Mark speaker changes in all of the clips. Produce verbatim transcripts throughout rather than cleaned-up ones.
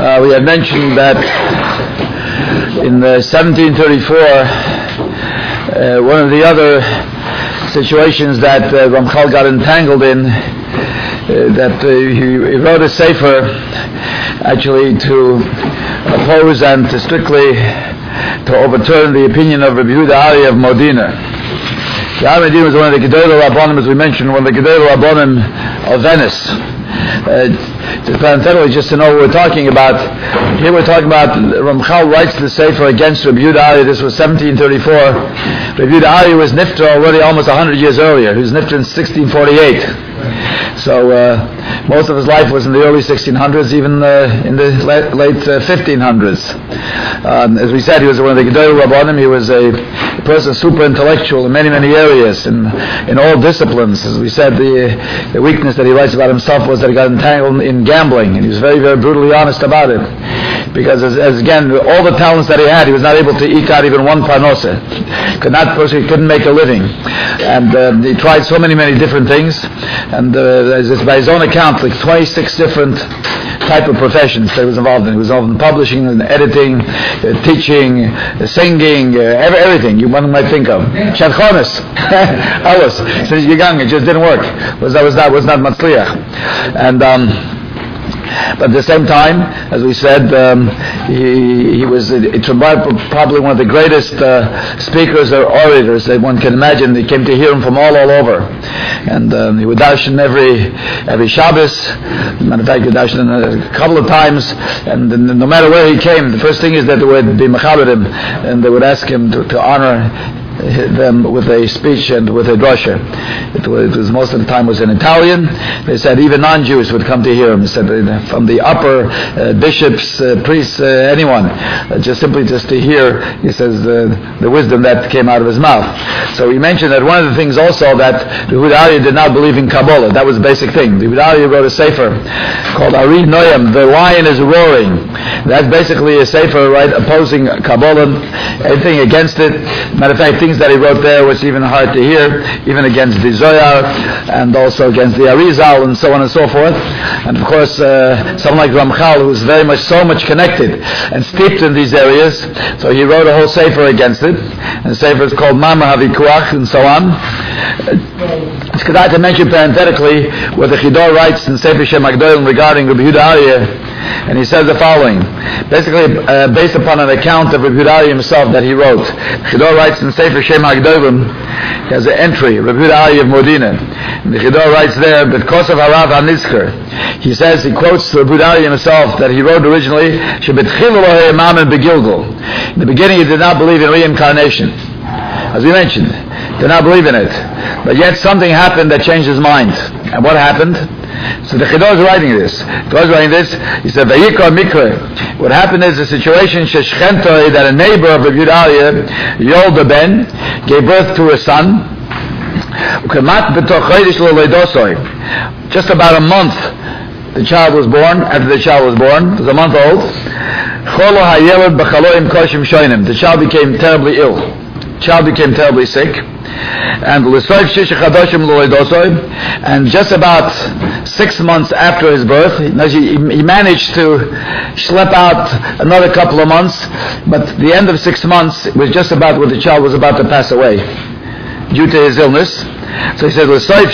Speaker 1: Uh, we had mentioned that in uh, seventeen thirty-four, uh, one of the other situations that uh, Ramchal got entangled in, uh, that uh, he, he wrote a sefer actually to oppose and to strictly to overturn the opinion of Rabbi Yehuda Ari of Modena. Rabbi Modena was one of the Gedolei Rabbanim, as we mentioned, one of the Gedolei Rabbanim of Venice. Uh, just parenthetically, just to know what we're talking about, here we're talking about Ramchal writes the sefer against Rabbi Yehuda Ari. This was seventeen thirty-four. Rabbi Yehuda Ari was nifter already almost one hundred years earlier. He was nifter in sixteen forty-eight. So uh, most of his life was in the early sixteen hundreds, even uh, in the late, late uh, fifteen hundreds. Um, as we said, he was one of the Gedolei Rabbanim. He was a, a person super intellectual in many, many areas, in, in all disciplines. As we said, the, the weakness that he writes about himself was that he got entangled in gambling, and he was very, very brutally honest about it. Because, as, as again, all the talents that he had, he was not able to eke out even one parnosa. Could not, he couldn't make a living. And uh, he tried so many, many different things. And uh, by his own account, like twenty-six different type of professions that he was involved in. He was involved in publishing and editing, uh, teaching, uh, singing, uh, every, everything you one might think of. Shadchonis, alles. Since you're young, it just didn't work. Was that was that was not matzliach. And um, but at the same time, as we said, um, he, he was uh, probably one of the greatest uh, speakers or orators that one can imagine. They came to hear him from all all over, and um, he would darshan every every Shabbos. Matter of fact, he would darshan a couple of times, and, and no matter where he came, the first thing is that they would be mechaber him, and they would ask him to, to honor them with a speech and with a drasha. It was, it was most of the time was in Italian. They said even non-Jews would come to hear him. They said from the upper uh, bishops, uh, priests, uh, anyone, uh, just simply just to hear. He says uh, the wisdom that came out of his mouth. So he mentioned that one of the things also that Yehuda Ari did not believe in Kabbalah. That was the basic thing. Yehuda Ari wrote a sefer called Ari Noyam. The lion is roaring. That's basically a sefer, right, opposing Kabbalah, everything against it. Matter of fact, things that he wrote there was even hard to hear, even against the Zohar and also against the Arizal and so on and so forth. And of course, uh, someone like Ramchal, who was very much, so much connected and steeped in these areas, so he wrote a whole sefer against it. And the sefer is called Mama Havikuach and so on. It's good to mention parenthetically what the Chidor writes in Sefer Shem HaGedolim regarding Rabbi Yehuda Ari, and he says the following, basically uh, based upon an account of Rabbi Yehuda Ari himself that he wrote. Chidor writes in Sefer Shem HaGedolim, he has an entry, Rabbi Yehuda Ari of Modena, and the Chidor writes there, but Kosav Harav HaNizker, he says, he quotes Rabbi Yehuda Ari himself that he wrote originally, Shebetchilu lo ha'emamen begilgul. In the beginning he did not believe in reincarnation, as we mentioned, did not believe in it, but yet something happened that changed his mind. And what happened? So the Chidor is writing this. The Chidor is writing this. He said, "Vayikar mikre." What happened is a situation sheshchentoi, that a neighbor of Rabbi Yehuda Ari, Yolda Ben, gave birth to a son. Just about a month, the child was born. After the child was born, it was a month old. The child became terribly ill. The child became terribly sick. And and just about six months after his birth, he managed to schlep out another couple of months, but the end of six months was just about when the child was about to pass away due to his illness. So he said,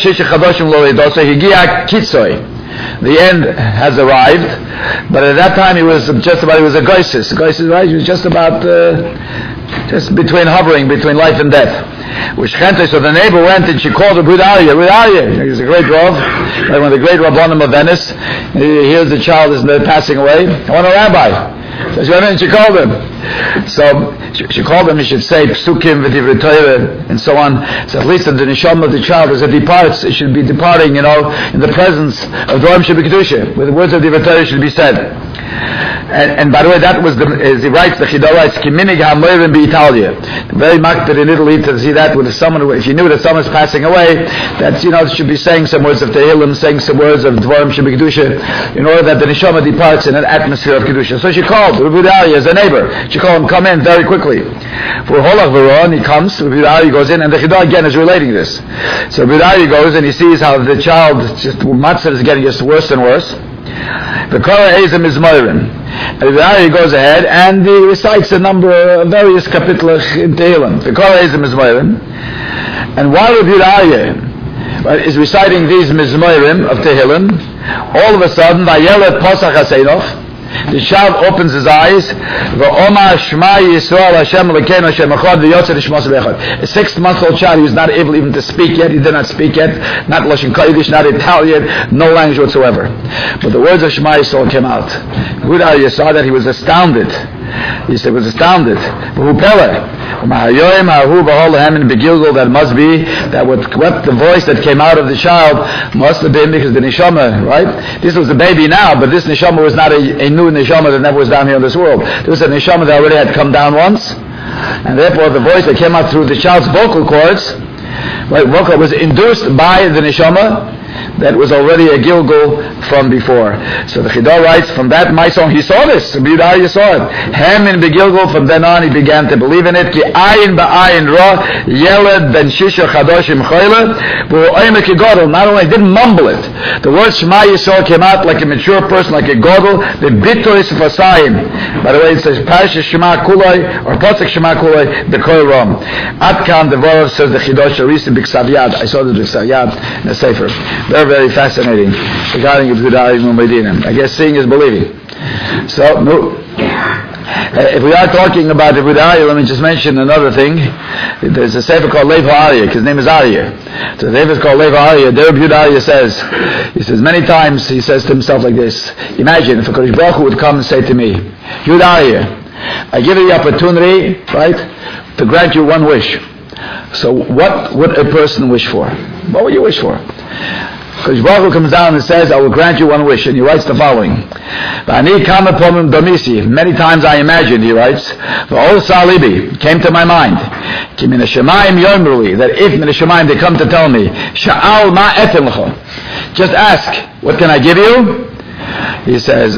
Speaker 1: the end has arrived, but at that time he was just about, he was a goisis. Goisis, right? He was just about, uh, just between hovering, between life and death. Which so the neighbor went and she called Rabbi Yehuda Ari. Rabbi Ari, he was a great Rav, one of the great Rabbanim of Venice. He hears the child is passing away. I want a rabbi. So she went in and she called him. So she, she called him, he should say Psukim v'divrei Torah and so on. So at least in the neshama of the child, as it departs, it should be departing, you know, in the presence of Dvarim Shebekdusha, where the words of divrei Torah should be said. And, and by the way, that was the, as he writes, the Chidor writes, Kiminig ha'moirim b'Italia. Very marked in Italy to see that with someone, if you knew that someone is passing away, that, you know, should be saying some words of Tehillim, saying some words of Dvarim Shebekdusha, in order that the neshama departs in an atmosphere of Kedusha. So she called Rabbi Yehuda Ari as a neighbor. She called him, come in very quickly. For Holach V'ron, he comes, Rabbi Yehuda Ari goes in, and the Chidor again is relating this. So Rabbi Yehuda Ari goes and he sees how the child, just, Matzah is getting just worse and worse. The Korah Ezim is Moirim. And Rabbi Aryeh goes ahead and he recites a number of various kapitlas in Tehillim. The Korah Ezim is Moirim. And while Rabbi Aryeh right, is reciting these Mizmorim of Tehillim, all of a sudden, Vayelet Posach HaSeinof, the child opens his eyes. V'omar Shema Yisrael Hashem Elokeinu Hashem Echad v'yotzer Nishmos B'echad. A six-month-old child who is not able even to speak yet. He did not speak yet. Not Lashon Kodesh, not Italian, no language whatsoever. But the words of Shema Yisrael came out. Rabbi Aryeh saw that he was astounded. He said, was astounded. V'hu Pele. That must be that what, what the voice that came out of the child must have been because the neshama, right? This was the baby now, but this neshama was not a, a new neshama that never was down here in this world. This was a neshama that already had come down once, and therefore the voice that came out through the child's vocal cords, right, vocal was induced by the neshama that was already a Gilgul from before. So the Chidor writes, from that my song, he saw this. Rabbi Yehuda saw it. Hem in Begilgul, from then on he began to believe in it. Ki ayin ba'ayin ra, yeled ben shisha chadoshim choyle, v'hu oimek igodol. Not only didn't mumble it, the word Shema Yisrael came out like a mature person, like a godel, the bitois fasayim. By the way, it says Parashat Shema Kuloi, or Pasuk Shema Kuloi, B'kol Rom. Atkan Devorov says the Chidor Sharisi B'ksav Yad. I saw the B'ksav Yad in the Sefer. Very, very fascinating regarding Yehuda Medina. I guess seeing is believing. So, no. Uh, if we are talking about Yehuda, let me just mention another thing. There's a sefer called Lev HaAryeh. His name is Aryeh. So the sefer is called Lev HaAryeh. There Yehuda says, he says many times, he says to himself like this, imagine if a Kodesh Baruch Hu would come and say to me, Yehuda, I give you the opportunity, right, to grant you one wish. So what would a person wish for? What would you wish for? Kodesh Baruch Hu comes down and says, I will grant you one wish, and he writes the following. Many times I imagined, he writes, came to my mind, that if min Shemaim they come to tell me, just ask, what can I give you? He says,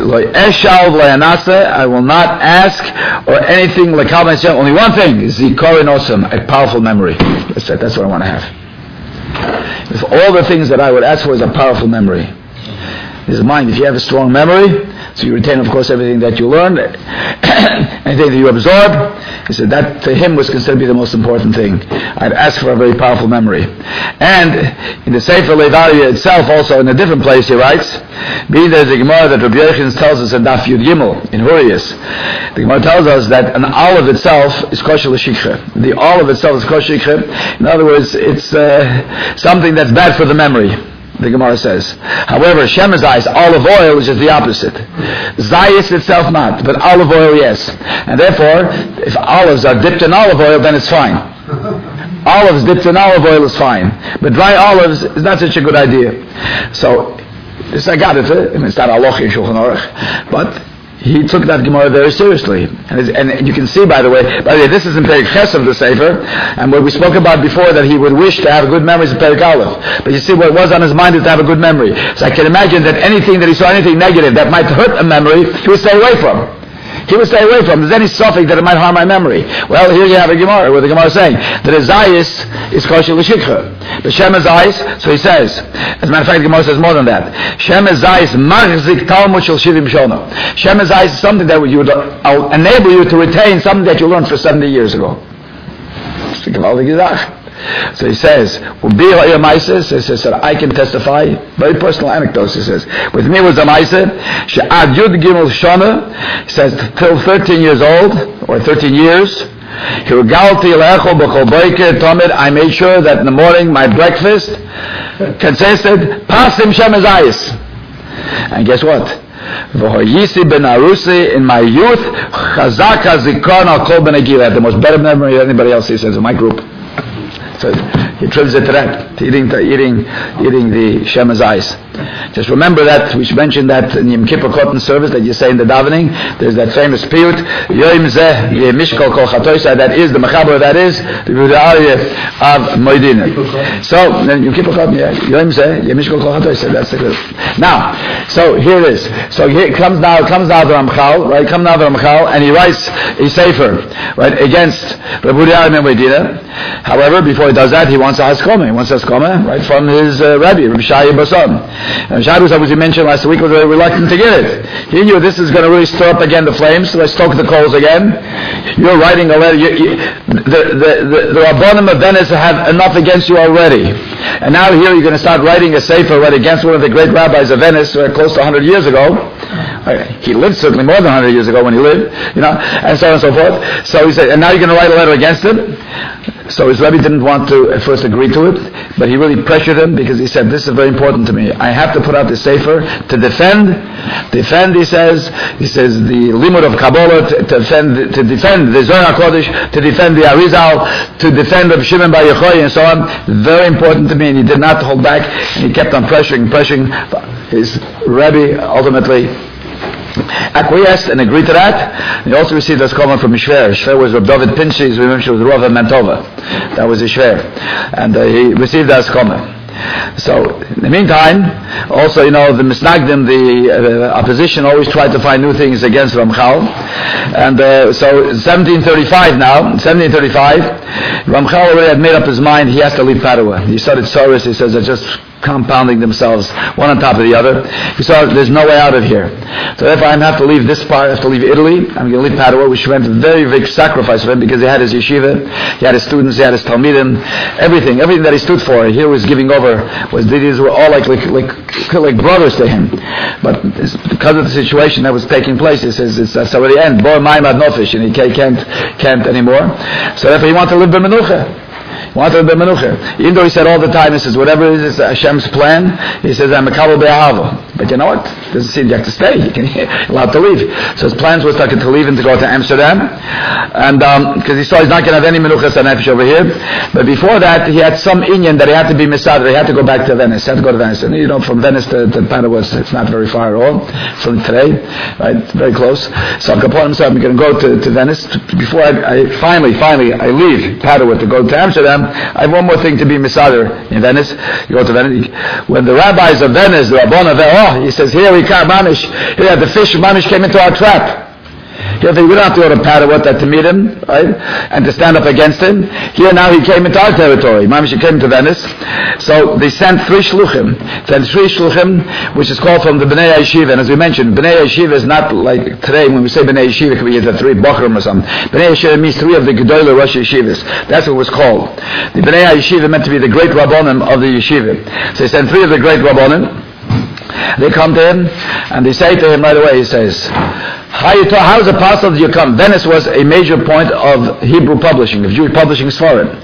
Speaker 1: I will not ask or anything like only one thing, zikaron osam, a powerful memory. That's it, that's what I want to have. If all the things that I would ask for is a powerful memory. His mind, if you have a strong memory, so you retain, of course, everything that you learned, anything that you absorb, he said that to him was considered to be the most important thing. I'd ask for a very powerful memory. And in the Sefer Lev HaAryeh itself, also in a different place, he writes, being there's a Gemara that Rabbi Yochanan tells us in Daf Yud Gimel, in Huriyas, the Gemara tells us that an olive itself is kosher l'shikha. The olive itself is kosher l'shikha. In other words, it's uh, something that's bad for the memory. The Gemara says. However, Shemazais, olive oil, is just the opposite. Zayis itself not, but olive oil yes. And therefore, if olives are dipped in olive oil, then it's fine. Olives dipped in olive oil is fine. But dry olives is not such a good idea. So, this I got it. I mean, it's not Aloch in Shulchan Aruch. But he took that Gemara very seriously. And, and you can see, by the way, by the way, this is in Perek Ches of the Sefer, and what we spoke about before, that he would wish to have good memories of Perek Aleph. But you see, what was on his mind is to have a good memory. So I can imagine that anything that he saw, anything negative that might hurt a memory, he would stay away from. He would stay away from. There's any suffix that it might harm my memory. Well, here you have a Gemara, where the Gemara is saying that a Zayis is kosher l'shikha. But Shem is Zayis, so he says, as a matter of fact, the Gemara says more than that. Shem is Zayis marzik talmud shel shivim shona. Shem is Zayis is something that would, you would uh, enable you to retain something that you learned for seventy years ago. It's a gewaltige Sache. So he says, he says, I can testify, very personal anecdotes, he says. With me was a Maisa, She'ad Yud Gimel Shana, he says, till thirteen years old, or thirteen years, I made sure that in the morning my breakfast consisted, Pasim Shemazayis. And guess what? In my youth, Chazaka Zikron Al Kol Ben Agila, the most better memory than anybody else, he says, in my group. So he attributes it to that, to eating, to eating, eating the Shemazais. Just remember that, we should mention that in Yom Kippur Cotton service that you say in the davening, there's that famous piyut, Yoim Zeh Yemishkol Kol Chatoisa, that is, the Mechaber that is, the Yehuda Aryeh of Moedina. So, then Yom Kippur Cotton, yeah, Yoim Zeh Yemishkol Kol Chatoisa, that's the good. Now, so here it is. So here it comes now, it comes now to Ramchal, right, comes now to Ramchal, and he writes a sefer, right, against Rabbi Yehuda Aryeh Moedina. However, before before he does that, he wants a haskoma. He wants a haskoma right from his uh, Rebbe, Rabbi Shai Basan. And Shai Basan, as we mentioned last week, was very reluctant to get it. He knew this is going to really stir up again the flames, so let's stoke the coals again. You're writing a letter. You, you, the, the, the, the Rabbanim of Venice have enough against you already. And now here you're going to start writing a sefer right against one of the great rabbis of Venice uh, close to one hundred years ago. Uh, he lived certainly more than one hundred years ago when he lived, you know, and so on and so forth. So he said, and now you're going to write a letter against him? So his Rebbe didn't want to at first agree to it, but he really pressured him because he said, this is very important to me. I have to put out this sefer to defend, defend, he says, he says, the limud of Kabbalah, to, to defend, to defend the Zohar HaKodesh, to defend the Arizal, to defend Rav Shimon Bar Yochai, and so on. Very important to me, and he did not hold back, and he kept on pressuring, pressuring. His Rebbe ultimately acquiesced and agreed to that. He also received this comment from Shver. Shver was Rav David Pinchey, we mentioned was Rav Mantova. That was his Shver. And uh, he received that comment. So, in the meantime, also, you know, the Misnagdim, the uh, opposition always tried to find new things against Ramchal. And uh, so, seventeen thirty-five now, seventeen thirty-five, Ramchal already had made up his mind he has to leave Padua. He started Soros, he says, they're just compounding themselves, one on top of the other. He saw there's no way out of here. So therefore I have to leave this part, I have to leave Italy, I'm going to leave Padua, which meant a very big sacrifice for him because he had his yeshiva, he had his students, he had his talmidim, everything, everything that he stood for, he was giving over, was these were all like like like, like brothers to him. But because of the situation that was taking place, he says it's that's already end. Bor Maim Ad Nofesh, and he can't can't anymore. So therefore he wanted to live b'menucha. Wanted to be menucha. Even though he said all the time, he says, whatever it is, it's Hashem's plan, he says, I'm a kabel be'ahava. But you know what? It doesn't seem you have to stay. You can, you're allowed to leave. So his plans was to leave and to go to Amsterdam. And, because um, he saw he's not going to have any menuchas and nefesh over here. But before that, he had some inyan that he had to be misadr. He had to go back to Venice. He had to go to Venice. And you know, from Venice to, to Padua, it's not very far at all. From today, right? Very close. So Kaponim said, I'm going to go to, to Venice. Before I, I finally, finally, I leave Padua to go to Amsterdam, I have one more thing to be misadr in Venice. You go to Venice. When the rabbis of Venice, the Rabbon of oh, he says, here we come, Mamish. Here the fish Mamish came into our trap. Here we don't have to go to Padua to meet him, right? And to stand up against him. Here now he came into our territory. Mamish came to Venice. So they sent three shluchim. Sent three shluchim, which is called from the Bnei Yeshiva. And as we mentioned, Bnei Yeshiva is not like today when we say Bnei Yeshiva, it could be the three Bochrim or something. Bnei Yeshiva means three of the Gedolah Rosh Yeshivas. That's what it was called. The Bnei Yeshiva meant to be the great Rabbonim of the Yeshiva. So they sent three of the great Rabbonim. They come to him and they say to him right away, he says, how, you talk, how is it possible that you come? Venice was a major point of Hebrew publishing, of Jewish publishing Sfarim.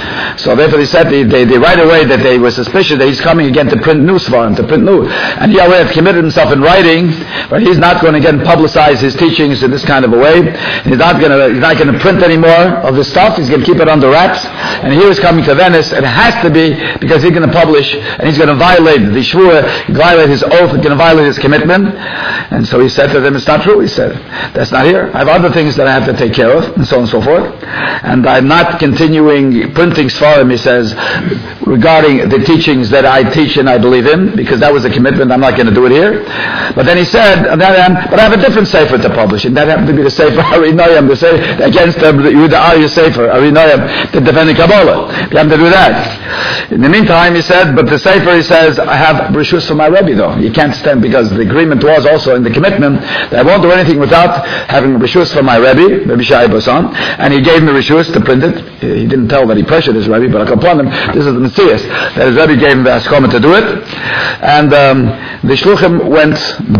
Speaker 1: So therefore they said, they, they, they right away that they were suspicious that he's coming again to print new Sfarim, to print new. And he already had committed himself in writing, but he's not going to again publicize his teachings in this kind of a way. He's not going to, he's not going to print any more of this stuff. He's going to keep it under wraps. And here he's coming to Venice, and it has to be because he's going to publish, and he's going to violate the Shvua, violate his oath, he's going to violate his commitment. And so he said to them, it's not true. He said, that's not here. I have other things that I have to take care of, and so on and so forth. And I'm not continuing printing Sfarim, he says, regarding the teachings that I teach and I believe in, because that was a commitment, I'm not going to do it here. But then he said, on the other hand, but I have a different sefer to publish, and that happened to be the sefer Arinoyam, the sefer against the Yehuda Arya sefer, Arinoyam, to defend the Kabbalah. You have to do that. In the meantime, he said, but the sefer, he says, I have rishus for my Rebbe, though. You can't stand, because the agreement was also in the commitment that I won't do anything without having rishus for my Rebbe, Rebbe Shai Basan, and he gave me rishus to print it. He didn't tell that he pressured his Rebbe, but upon him, this is the Messias, that his Rebbe gave him the Ascoma to do it. And um, the Shluchim went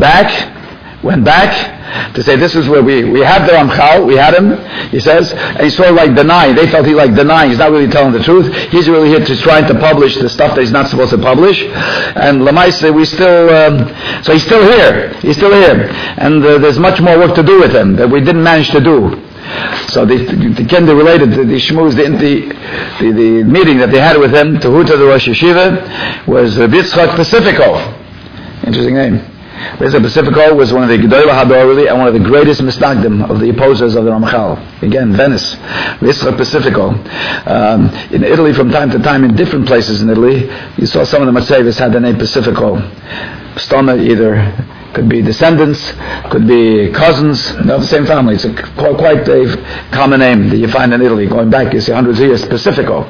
Speaker 1: back, went back to say, this is where we, we had the Ramchal, we had him, he says, and he's sort of like denying, they felt he like denying, he's not really telling the truth, he's really here to trying to publish the stuff that he's not supposed to publish, and Lamaise, we still, um, so he's still here, he's still here, and uh, there's much more work to do with him that we didn't manage to do. So they, again, they related to the shmuz, the, the, the meeting that they had with him, to Huta, the Rosh Yeshiva, was Rabbi Yitzchak Pacifico. Interesting name. Rabbi Yitzchak Pacifico was one of the Gedolah Hador, really, and one of the greatest misnagdim of the opposers of the Ramchal. Again, Venice. Rabbi Yitzchak Pacifico. Um, in Italy, from time to time, in different places in Italy, you saw some of the Matzevis had the name Pacifico. Stoma, either could be descendants, could be cousins of the same family. It's a, quite a common name that you find in Italy, going back, you see, hundreds of years, Pacifico.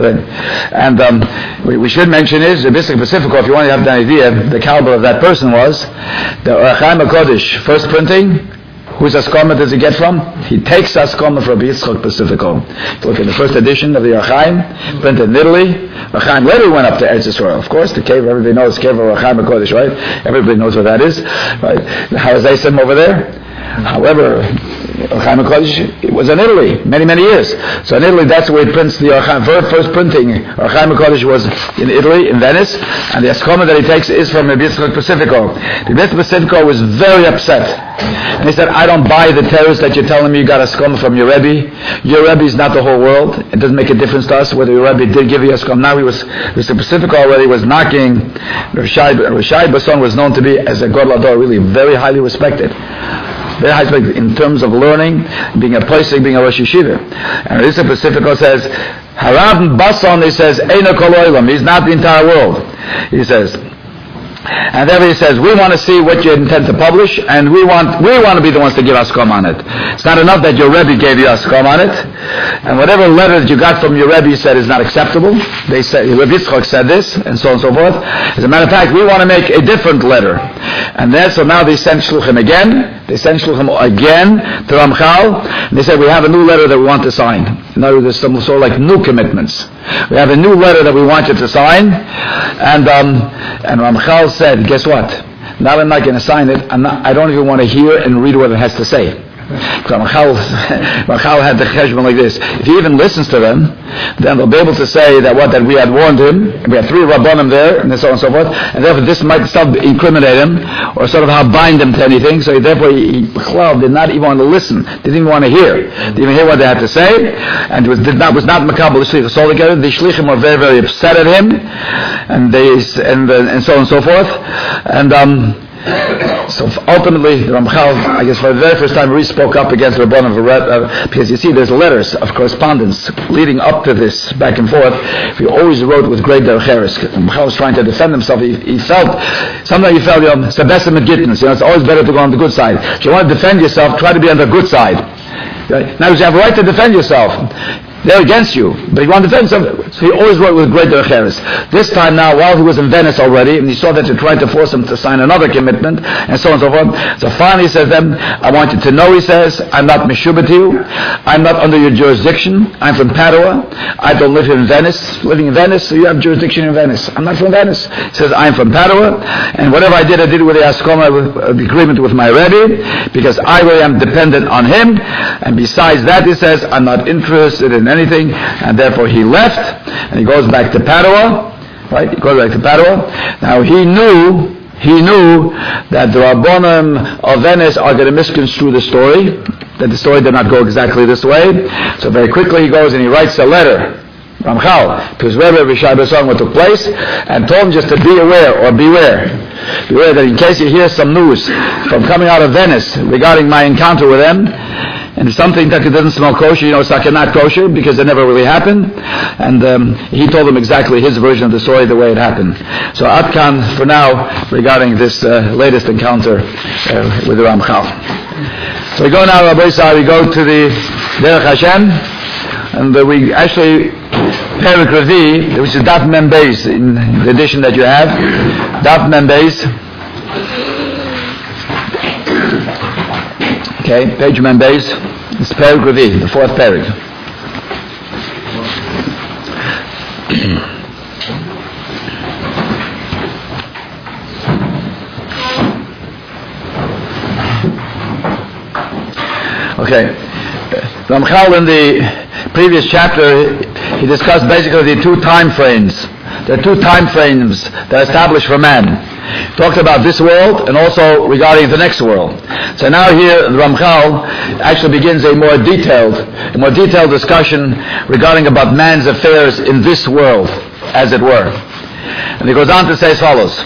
Speaker 1: And um, we, we should mention is, the Biscuit Pacifico, if you want to have an idea, the caliber of that person was, the Or HaChaim HaKodesh, first printing, whose Askoma does he get from? He takes Askoma from Yitzchak Pacifico. If you look at the first edition of the Or HaChaim, printed in Italy. Or HaChaim later went up to Eretz Yisrael. Of course, the cave, everybody knows, cave of Or HaChaim HaKodesh, right? Everybody knows what that is. Right? How is Asim over there? However, Or HaChaim HaKodesh, it was in Italy, many, many years. So in Italy, that's where he prints the Or HaChaim. First printing, Or HaChaim HaKodesh was in Italy, in Venice, and the Askoma that he takes is from the Yitzchak Pacifico. The Yitzchak Pacifico was very upset. And he said, I don't buy the terrors that you're telling me you got Askoma from your Rebbe. Your Rebbe is not the whole world. It doesn't make a difference to us whether your Rebbe did give you Askoma. Now he was, Mister Pacifico already was knocking. Rashai Basson was known to be, as a Gadol Hador, really very highly respected. Very high respect in terms of learning, being a posek, being a Rosh Yeshiva. And Risa Pacifico says, Harav Basson, he says, Eino Kol Olam, he's not the entire world. He says, and then he says, we want to see what you intend to publish, and we want we want to be the ones to give Askom on it. It's not enough that your Rebbe gave you Askom on it, and whatever letter that you got from your Rebbe said is not acceptable. They said, Rebbe Yitzchak said this, and so on and so forth. As a matter of fact, we want to make a different letter. And then, so now they sent Shluchim again, they sent Shluchim again to Ramchal, and they said, we have a new letter that we want to sign. In other words, there's some sort of like new commitments. We have a new letter that we want you to sign, and um, and Ramchal said, guess what? Now I'm not going to sign it. I'm not, I don't even want to hear and read what it has to say. Ramchal had the cheshbon like this. If he even listens to them, then they'll be able to say that what that we had warned him, and we had three rabbanim there, and so on and so forth, and therefore this might self incriminate him, or sort of how bind him to anything. So therefore he, he did not even want to listen, didn't even want to hear, didn't even hear what they had to say, and was did not was not makabel the shlichus altogether. The shlichim were very very upset at him, and they and and so on and so forth, and um. So ultimately, Ramchal, I guess for the very first time, really spoke up against Rabbanim, uh, because you see, there's letters of correspondence leading up to this, back and forth. He always wrote with great derech. Ramchal was trying to defend himself. He, he felt, sometimes he felt, you know, Sebesim and Gittins, you know, it's always better to go on the good side. If you want to defend yourself, try to be on the good side. Now, you have a right to defend yourself. They're against you, but he wanted to defend himself. So he always worked with great derech. This time now, while he was in Venice already, and he saw that they tried to force him to sign another commitment, and so on and so forth. So finally he says to them, I want you to know, he says, I'm not meshubah to you. I'm not under your jurisdiction. I'm from Padua. I don't live in Venice. Living in Venice, so you have jurisdiction in Venice. I'm not from Venice. He says, I'm from Padua, and whatever I did, I did with the Askoma, with the agreement with my Rebbe, because I really am dependent on him, and besides that, he says, I'm not interested in anything, and therefore he left, and he goes back to Padua, right? He goes back to Padua. Now he knew, he knew that the Rabbanim of Venice are going to misconstrue the story, that the story did not go exactly this way. So very quickly he goes and he writes a letter, Ramchal, to his Rebbe Rishai Basson, what took place, and told him just to be aware, or beware, beware that in case you hear some news from coming out of Venice regarding my encounter with them, and something that doesn't smell kosher, you know, it's like not kosher, because it never really happened. And um, he told them exactly his version of the story, the way it happened. So Atkan, for now, regarding this uh, latest encounter uh, with the Ramchal. So we go now, Rabbi Yisrael, we go to the Derech Hashem, and uh, we actually, Perik Ravi, which is Daf Mem Beis, in the edition that you have, Daf Mem Beis. Okay, page Mem Beis. It's Perik Ravi, the fourth Perik. Okay. Ramchal, in the previous chapter, he discussed basically the two time frames. There are two time frames that are established for man. He talked about this world and also regarding the next world. So now here, the Ramchal actually begins a more detailed, a more detailed discussion regarding about man's affairs in this world, as it were. And he goes on to say as follows: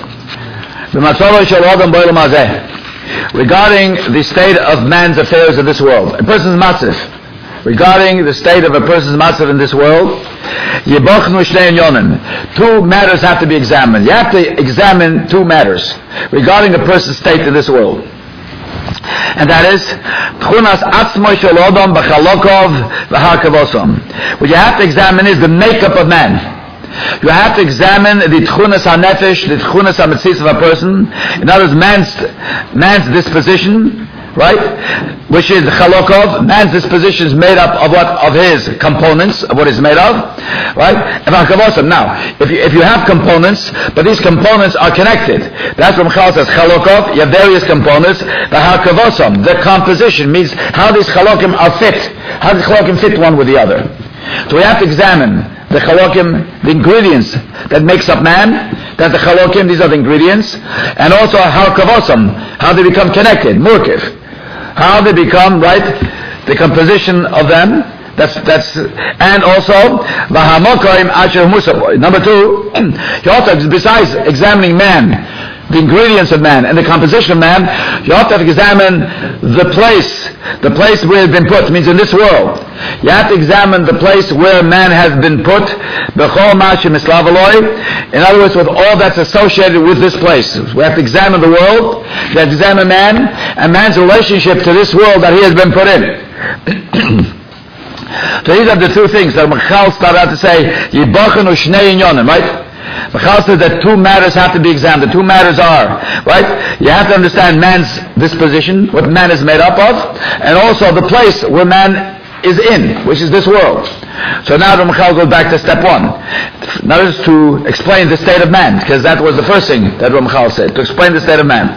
Speaker 1: regarding the state of man's affairs in this world, a person's matzif, regarding the state of a person's matzav in this world, Yibochnu shnei inyonim. Two matters have to be examined. You have to examine two matters regarding a person's state in this world. And that is Tchunas Atzmo Shel Odom B'Chalokov V'Harkavosom. What you have to examine is the makeup of man. You have to examine the Tchunas HaNefesh, the Tchunas HaMetzis of a person. In other words, man's, man's disposition, right? Which is Chalokov. Man's disposition is made up of what? Of his components, of what he's made of, right? And V'Harkavosom. Now, if you, if you have components, but these components are connected, that's what Michal says, Chalokov, you have various components, V'Harkavosom. The composition means how these Chalokim are fit. How does Chalokim fit one with the other? So we have to examine the chalokim, the ingredients that makes up man. That's the chalokim, these are the ingredients. And also harkavosam, how they become connected, murkiv. How they become, right, the composition of them. That's, that's, and also, vahamokoim asher musaboy. Number two, you also, besides examining man, the ingredients of man and the composition of man, you have to examine the place, the place where it's been put, means in this world. You have to examine the place where man has been put, in other words, with all that's associated with this place. We have to examine the world, we have to examine man, and man's relationship to this world that he has been put in. So these are the two things that Michal started out to say, Yibochnu shnei inyonim, right? Michal says that two matters have to be examined. The two matters are, right? You have to understand man's disposition, what man is made up of, and also the place where man is in, which is this world. So now the Michal goes back to step one. Now is to explain the state of man, because that was the first thing that Michal said, to explain the state of man.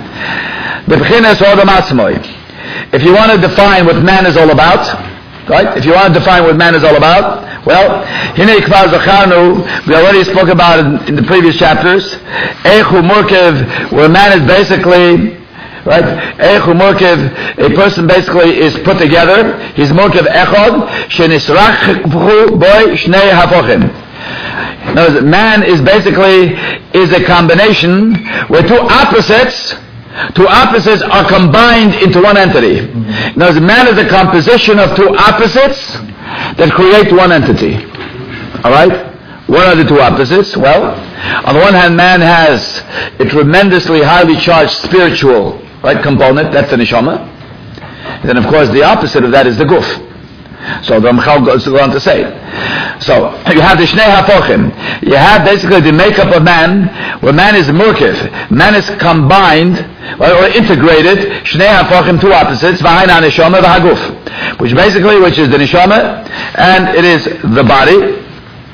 Speaker 1: If you want to define what man is all about, right? If you want to define what man is all about, well, Hinei Kvar Zacharnu, we already spoke about it in the previous chapters. Eichu Murkev, where man is basically, right? Eichu Murkev, a person basically is put together. He's Murkev Echod, Shenisrach Boy Shnei Hafochim. Now, man is basically is a combination where two opposites. Two opposites are combined into one entity. Now, man is a composition of two opposites that create one entity. Alright? What are the two opposites? Well, on the one hand, man has a tremendously highly charged spiritual, right, component. That's the neshama. Then, of course, the opposite of that is the guf. So the Ramchal goes on to say. So you have the Shnei Hafochim. You have basically the makeup of man, where man is murkiv. Man is combined or, or integrated. Shnei Hafochim, two opposites. V'haina neshama v'haguf, which basically, which is the neshama, and it is the body.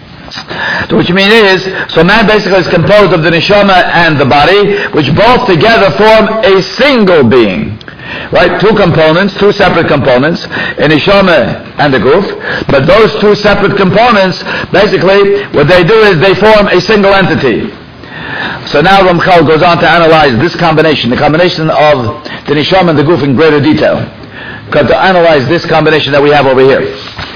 Speaker 1: So what you mean is, so man basically is composed of the neshama and the body, which both together form a single being. Right, two components, two separate components, a neshama and a guf. But those two separate components, basically, what they do is they form a single entity. So now Ramchal goes on to analyze this combination, the combination of the neshama and the guf in greater detail. Because to analyze this combination that we have over here.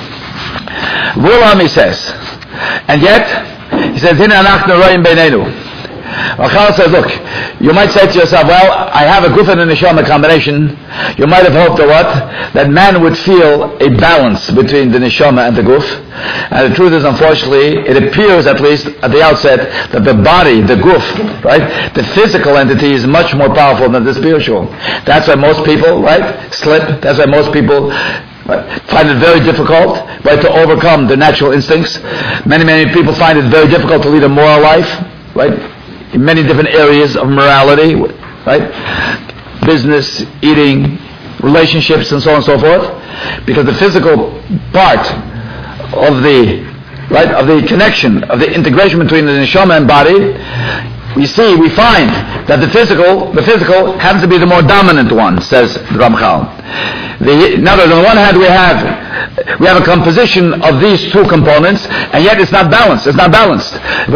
Speaker 1: Vulam, he says, and yet, he says, Hina anachnu ro'im beinenu. Rachel says, look, you might say to yourself, well, I have a guf and a neshama combination. You might have hoped that what? That man would feel a balance between the neshama and the guf. And the truth is, unfortunately, it appears, at least at the outset, that the body, the guf, right, the physical entity is much more powerful than the spiritual. That's why most people, right, slip. That's why most people Right. find it very difficult, right, to overcome their natural instincts. Many, many people find it very difficult to lead a moral life, right, in many different areas of morality, right, business, eating, relationships, and so on and so forth, because the physical part of the, right, of the connection, of the integration between the neshama and body, we see, we find that the physical, the physical happens to be the more dominant one, says the Ramchal. The, in other words, on the one hand, we have we have a composition of these two components, and yet it's not balanced. It's not balanced. And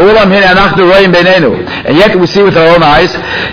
Speaker 1: yet we see with our own eyes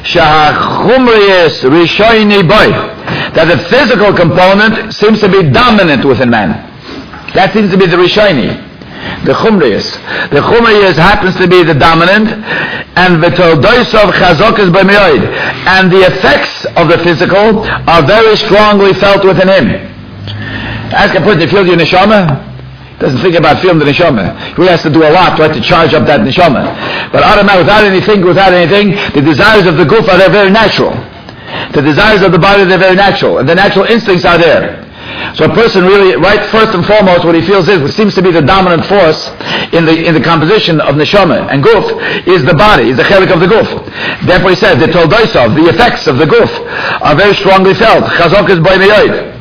Speaker 1: that the physical component seems to be dominant within man. That seems to be the Rishayni. The Chumriyas. The Chumriyas happens to be the dominant, and the Toldoisov Chazokas B'Meyoid. And the effects of the physical are very strongly felt within him. Ask a person to feel your neshama. Doesn't think about feeling the neshama. He really has to do a lot, right, to charge up that neshama. But automatically, without anything, without anything, the desires of the guf are very natural. The desires of the body, they're very natural. And the natural instincts are there. So a person really, right, first and foremost, what he feels is, what seems to be the dominant force in the in the composition of neshama and guf, is the body, is the chelik of the guf. Therefore he says, the toldoisov, the effects of the guf, are very strongly felt. Chazok is boy meyoid.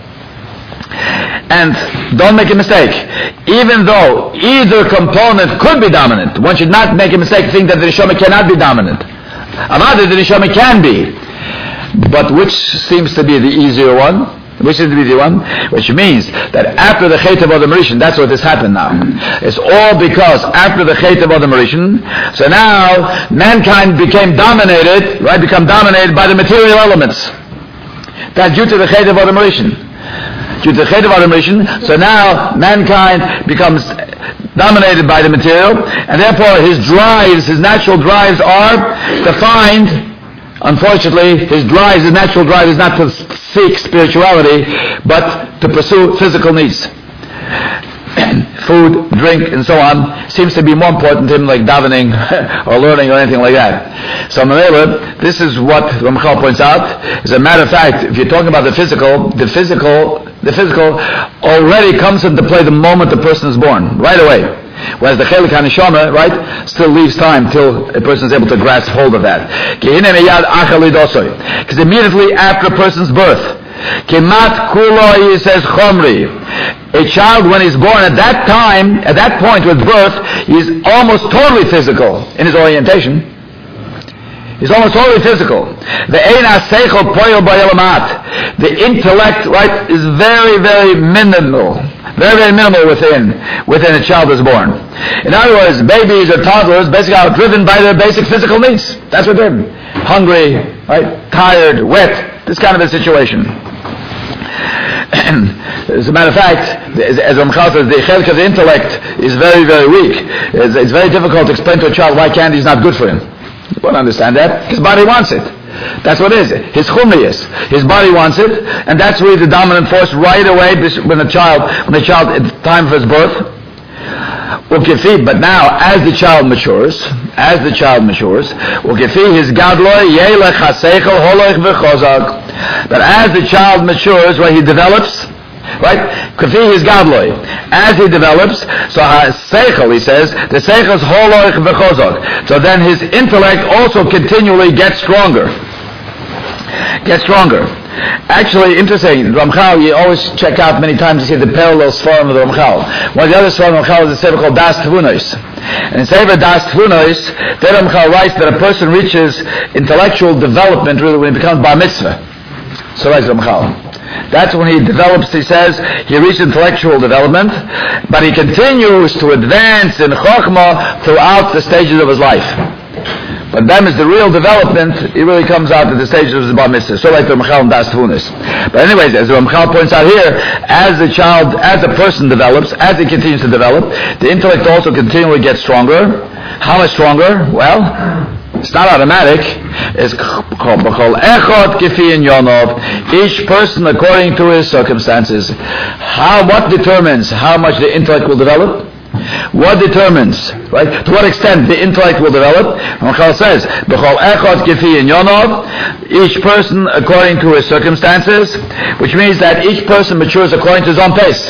Speaker 1: And don't make a mistake, even though either component could be dominant, one should not make a mistake think that the neshama cannot be dominant. Avada, the neshama can be. But which seems to be the easier one? Which is the one? Which means that after the Chet of Adam Rishon, that's what has happened now. It's all because after the Chet of Adam Rishon, so now mankind became dominated, right, become dominated by the material elements. That's due to the Chet of Adam Rishon. Due to the Chet of Adam Rishon, so now mankind becomes dominated by the material, and therefore his drives, his natural drives are defined. Unfortunately, his drive, his natural drive is not to seek spirituality, but to pursue physical needs. Food, drink, and so on seems to be more important to him, like davening or learning or anything like that. So, Mamela, this is what Ramchal points out. As a matter of fact, if you're talking about the physical, the physical, the physical already comes into play the moment the person is born, right away. Whereas the chelik haneshama, right, still leaves time till a person is able to grasp hold of that. Because immediately after a person's birth, kemat kulo, he says chomri. A child, when he's born, at that time, at that point with birth, he's almost totally physical in his orientation. He's almost totally physical. The eina seichel poyel ba'elamat. The intellect, right, is very, very minimal. Very, very minimal within within a child is born. In other words, babies or toddlers basically are driven by their basic physical needs. That's what they're hungry, right, tired, wet, this kind of a situation. As a matter of fact, as Ramchal says, the chelik of the intellect is very, very weak. It's, it's very difficult to explain to a child why candy is not good for him. You won't understand that. His body wants it. That's what it is. His chumriyus. His body wants it, and that's really the dominant force right away when the child, when the child, at the time of his birth. But now, as the child matures, as the child matures, his gadloy yelech haseichel holoich v'chozak. But as the child matures, where he develops, right? Kafi is gadloy. As he develops, so seichel, he says, the seichel is holoich v'chozak. So then his intellect also continually gets stronger. Gets stronger. Actually, interesting, Ramchal, you always check out many times to see the parallel svarim of the Ramchal. One of the other svarim of Ramchal is a sefer called Das Tvunos. And in sefer Das Tvunos, there Ramchal writes that a person reaches intellectual development really when he becomes bar mitzvah. So writes Ramchal. That's when he develops, he says, he reaches intellectual development, but he continues to advance in Chokhmah throughout the stages of his life. But then is the real development, it really comes out at the stages of the bar mitzvah. So like the Ramchal and Das Tvunos. But anyways, as the Ramchal points out here, as the child, as the person develops, as he continues to develop, the intellect also continually gets stronger. How much stronger? Well, it's not automatic. It's called echad kifi in yonov. Each person according to his circumstances. How, what determines how much the intellect will develop? What determines, right? To what extent the intellect will develop? Ramchal says, "B'chol echad kifi in yonov." Each person according to his circumstances, which means that each person matures according to his own pace.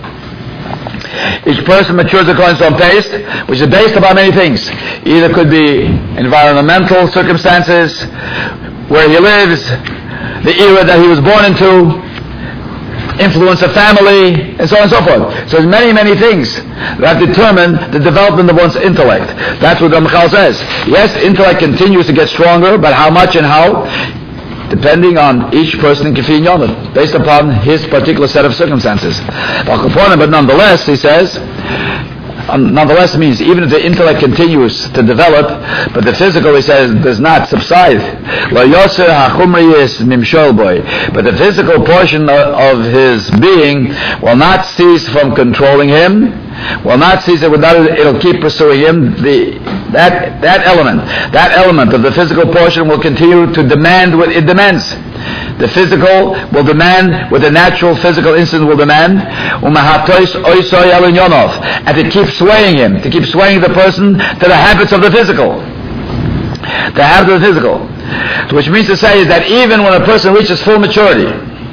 Speaker 1: Each person matures according to his own pace, which is based upon many things. Either could be environmental circumstances, where he lives, the era that he was born into, influence of family, and so on and so forth. So there's many, many things that determine the development of one's intellect. That's what Ramchal says. Yes, intellect continues to get stronger, but how much and how? Depending on each person in Kifi Yonah, based upon his particular set of circumstances. But nonetheless, he says, nonetheless means even if the intellect continues to develop, but the physical, he says, does not subside. But the physical portion of his being will not cease from controlling him. will not cease. It will not. It'll keep pursuing him. The that that element, that element of the physical portion will continue to demand what it demands. The physical will demand what the natural physical instinct will demand, and to keep swaying him, to keep swaying the person to the habits of the physical. The habits of the physical. Which means to say is that even when a person reaches full maturity,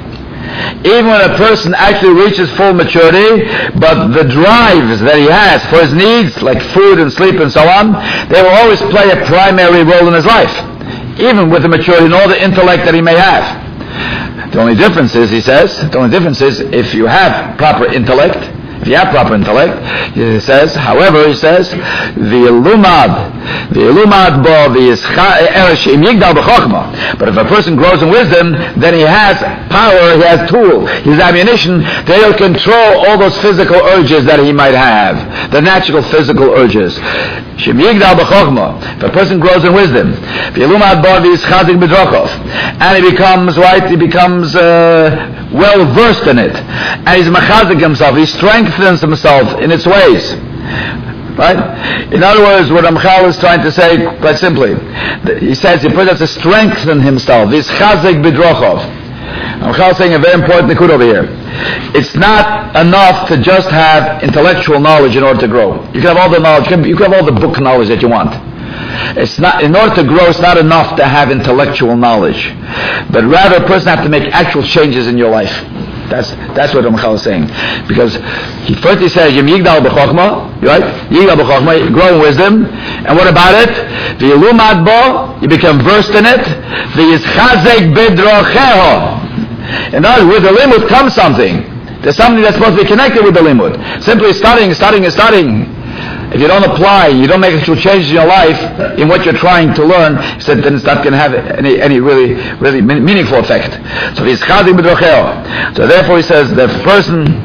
Speaker 1: even when a person actually reaches full maturity, but the drives that he has for his needs, like food and sleep and so on, they will always play a primary role in his life, even with the maturity and all the intellect that he may have. The only difference is, he says, the only difference is if you have proper intellect, if you have proper intellect, he says, however, he says, the lumad, the lumad bo the erish im yigdal b'chokhmah. But if a person grows in wisdom, then he has power, he has tool, he has ammunition to he'll control all those physical urges that he might have, the natural physical urges. Shim yigdal b'chokhmah. If a person grows in wisdom, the lumad bo the chazik b'drochov, and he becomes right, he becomes uh, well versed in it, and he's machazik himself, he strengthens himself in its ways. Right? In other words, what Ramchal is trying to say, quite simply, he says the person has to strengthen himself. This chazik b'drochov. Ramchal is saying a very important nikud over here. It's not enough to just have intellectual knowledge in order to grow. You can have all the knowledge, you can, you can have all the book knowledge that you want. It's not, in order to grow, it's not enough to have intellectual knowledge, but rather a person has to make actual changes in your life. That's that's what Ramchal is saying, because he first he says Yim Yigdal b'chokhmah, right? Yigdal b'chokhmah, grow in wisdom, and what about it? V'yilumad bo, you become versed in it. V'yischazek b'drocheho. In other words, with the limud comes something. There's something that's supposed to be connected with the limud. Simply studying, studying, and studying. If you don't apply, you don't make actual changes in your life in what you're trying to learn, he said, then it's not going to have any any really really meaningful effect. So he's chazik b'drocheo. So therefore, he says the person,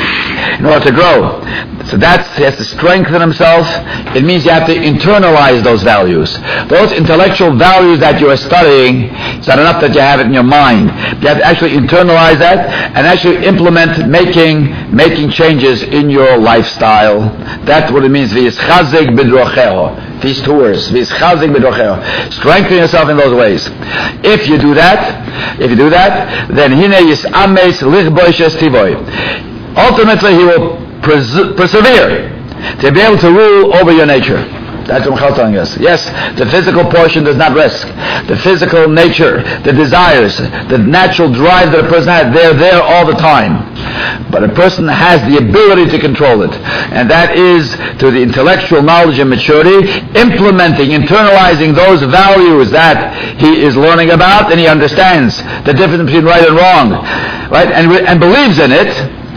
Speaker 1: in order to grow, so that's, he has to strengthen himself. It means you have to internalize those values. Those intellectual values that you are studying, it's not enough that you have it in your mind. You have to actually internalize that and actually implement making making changes in your lifestyle. That's what it means. V'yischazek b'drocheho. These two words. V'yischazek b'drocheho. Strengthen yourself in those ways. If you do that, if you do that, then hine yisames lichboy shestivoy. Ultimately, he will pres- persevere to be able to rule over your nature. That's what Ramchal is telling us. Yes, the physical portion does not risk. The physical nature, the desires, the natural drive that a person has, they're there all the time. But a person has the ability to control it. And that is through the intellectual knowledge and maturity, implementing, internalizing those values that he is learning about, and he understands the difference between right and wrong, right? And, and believes in it.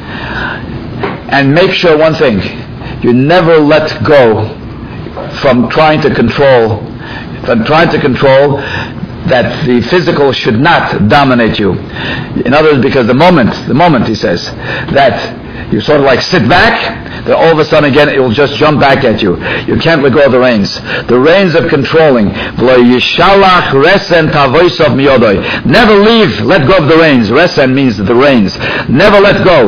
Speaker 1: And make sure one thing, you never let go from trying to control, from trying to control that the physical should not dominate you. In other words, because the moment, the moment, he says, that you sort of like sit back, then all of a sudden again it will just jump back at you. You can't let go of the reins. The reins of controlling. Never leave, let go of the reins. Resen means the reins. Never let go.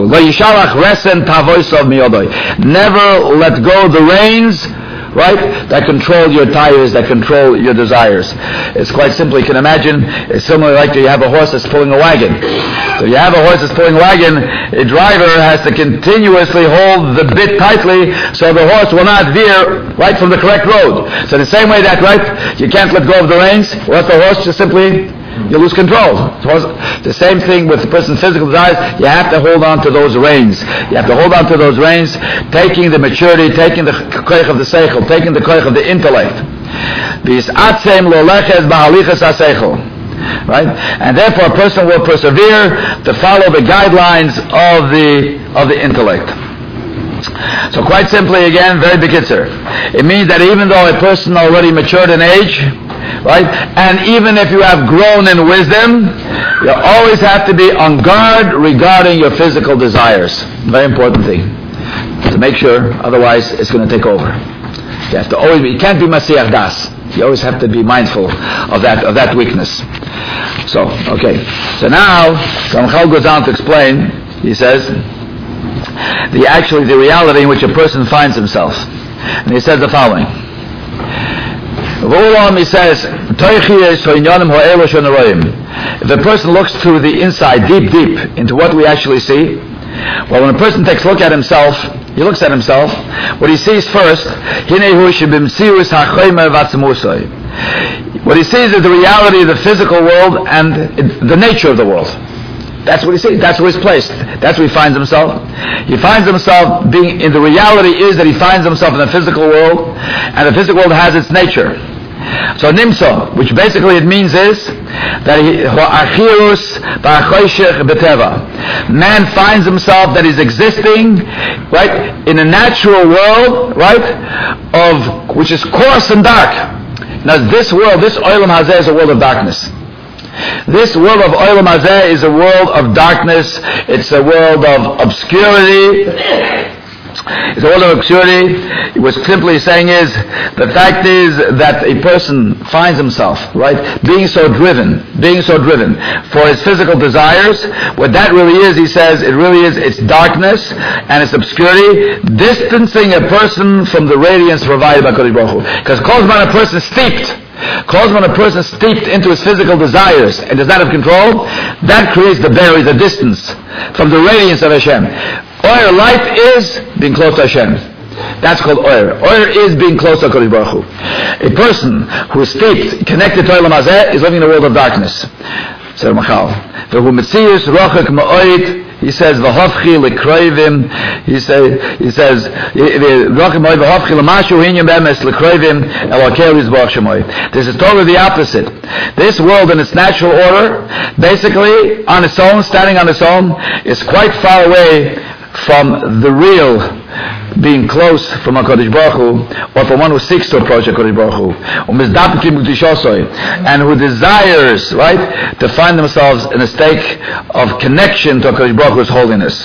Speaker 1: Never let go of the reins, right, that control your tires, that control your desires. It's quite simple. You can imagine, it's similar like you have a horse that's pulling a wagon. So you have a horse that's pulling a wagon, a driver has to continuously hold the bit tightly so the horse will not veer right from the correct road. So the same way that, right, you can't let go of the reins, or else the horse just simply, you lose control. The same thing with the person's physical desires. You have to hold on to those reins. You have to hold on to those reins, taking the maturity, taking the koich of the seichel, taking the koich of the intellect. Right? And therefore a person will persevere to follow the guidelines of the of the intellect. So quite simply, again, very bekitzer, it means that even though a person already matured in age, right, and even if you have grown in wisdom, you always have to be on guard regarding your physical desires. Very important thing to make sure, otherwise it's going to take over. You have to always be, you can't be Masiach Das. You always have to be mindful of that of that weakness. So, okay. So now, Ramchal goes on to explain, he says, the actually the reality in which a person finds himself. And he says the following. He says, if a person looks through the inside, deep, deep, into what we actually see, well, when a person takes a look at himself, he looks at himself, what he sees first, what he sees is the reality of the physical world and the nature of the world. That's what he sees. That's where he's placed. That's where he finds himself. He finds himself being, in the reality is that he finds himself in the physical world, and the physical world has its nature. So nimso, which basically it means is that he, man finds himself that he's existing, right, in a natural world, right, of which is coarse and dark. Now this world, this olam hazeh is a world of darkness. This world of Olam Hazeh is a world of darkness. It's a world of obscurity. It's a world of obscurity. What simply saying is, the fact is that a person finds himself, right, being so driven, being so driven for his physical desires. What that really is, he says, it really is, it's darkness and it's obscurity, distancing a person from the radiance provided by Kodesh Baruch Hu. Because calls when a person steeped, calls when a person steeped into his physical desires and does not have control, that creates the barrier, the distance from the radiance of Hashem. Oyer, light is being close to Hashem. That's called Oyer. Oyer is being close to Kodesh Baruch Hu. A person who is steeped, connected to Olam Hazeh, is living in a world of darkness. Said Machal. He says, "V'hafchi lekroivim." He says, "He says, v'hafchi l'mashu hinyam bemes lekroivim elokei rizbach shemoy." This is totally the opposite. This world, in its natural order, basically on its own, standing on its own, is quite far away from the real being close from HaKadosh Baruch Hu, or from one who seeks to approach HaKadosh Baruch Hu, and who desires, right, to find themselves in a state of connection to HaKadosh Baruch Hu's holiness.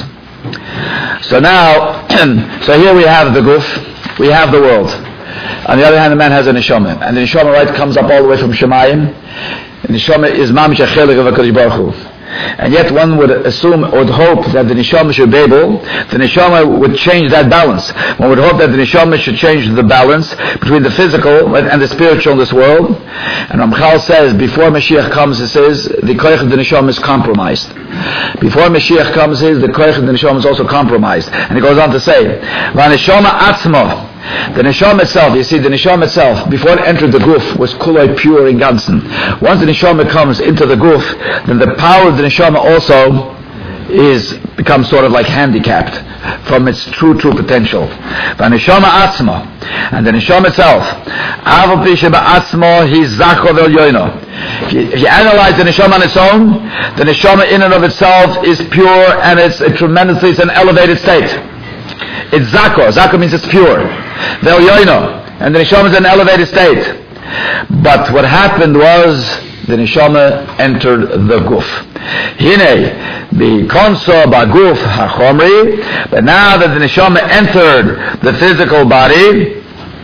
Speaker 1: So now, so here we have the guf, we have the world. On the other hand, the man has a neshama, and the neshama, right, comes up all the way from Shemayim. The neshama is mamish achelik of HaKadosh Baruch Hu. And yet one would assume, or would hope that the neshama should be able, the neshama would change that balance. One would hope that the neshama should change the balance between the physical and the spiritual in this world. And Ramchal says, before Mashiach comes, he says, the koich of the neshama is compromised. Before Mashiach comes, he says, the koich of the neshama is also compromised. And he goes on to say, V'neshama atzmo, the neshama itself, you see, the neshama itself, before it entered the guf, was kuloi pure in ganzen. Once the neshama comes into the guf, then the power of the neshama also is becomes sort of like handicapped from its true, true potential. But neshama atzma, and the neshama itself, aval pi sheba atzma hi zachor v'elyono. If you analyze the neshama on its own, the neshama in and of itself is pure, and it's a tremendously, it's an elevated state. It's Zako. Zako means it's pure. Ve'elyono. And the neshama is in an elevated state. But what happened was the neshama entered the guf. Hine, the konso ba'guf hachomri. But now that the neshama entered the physical body,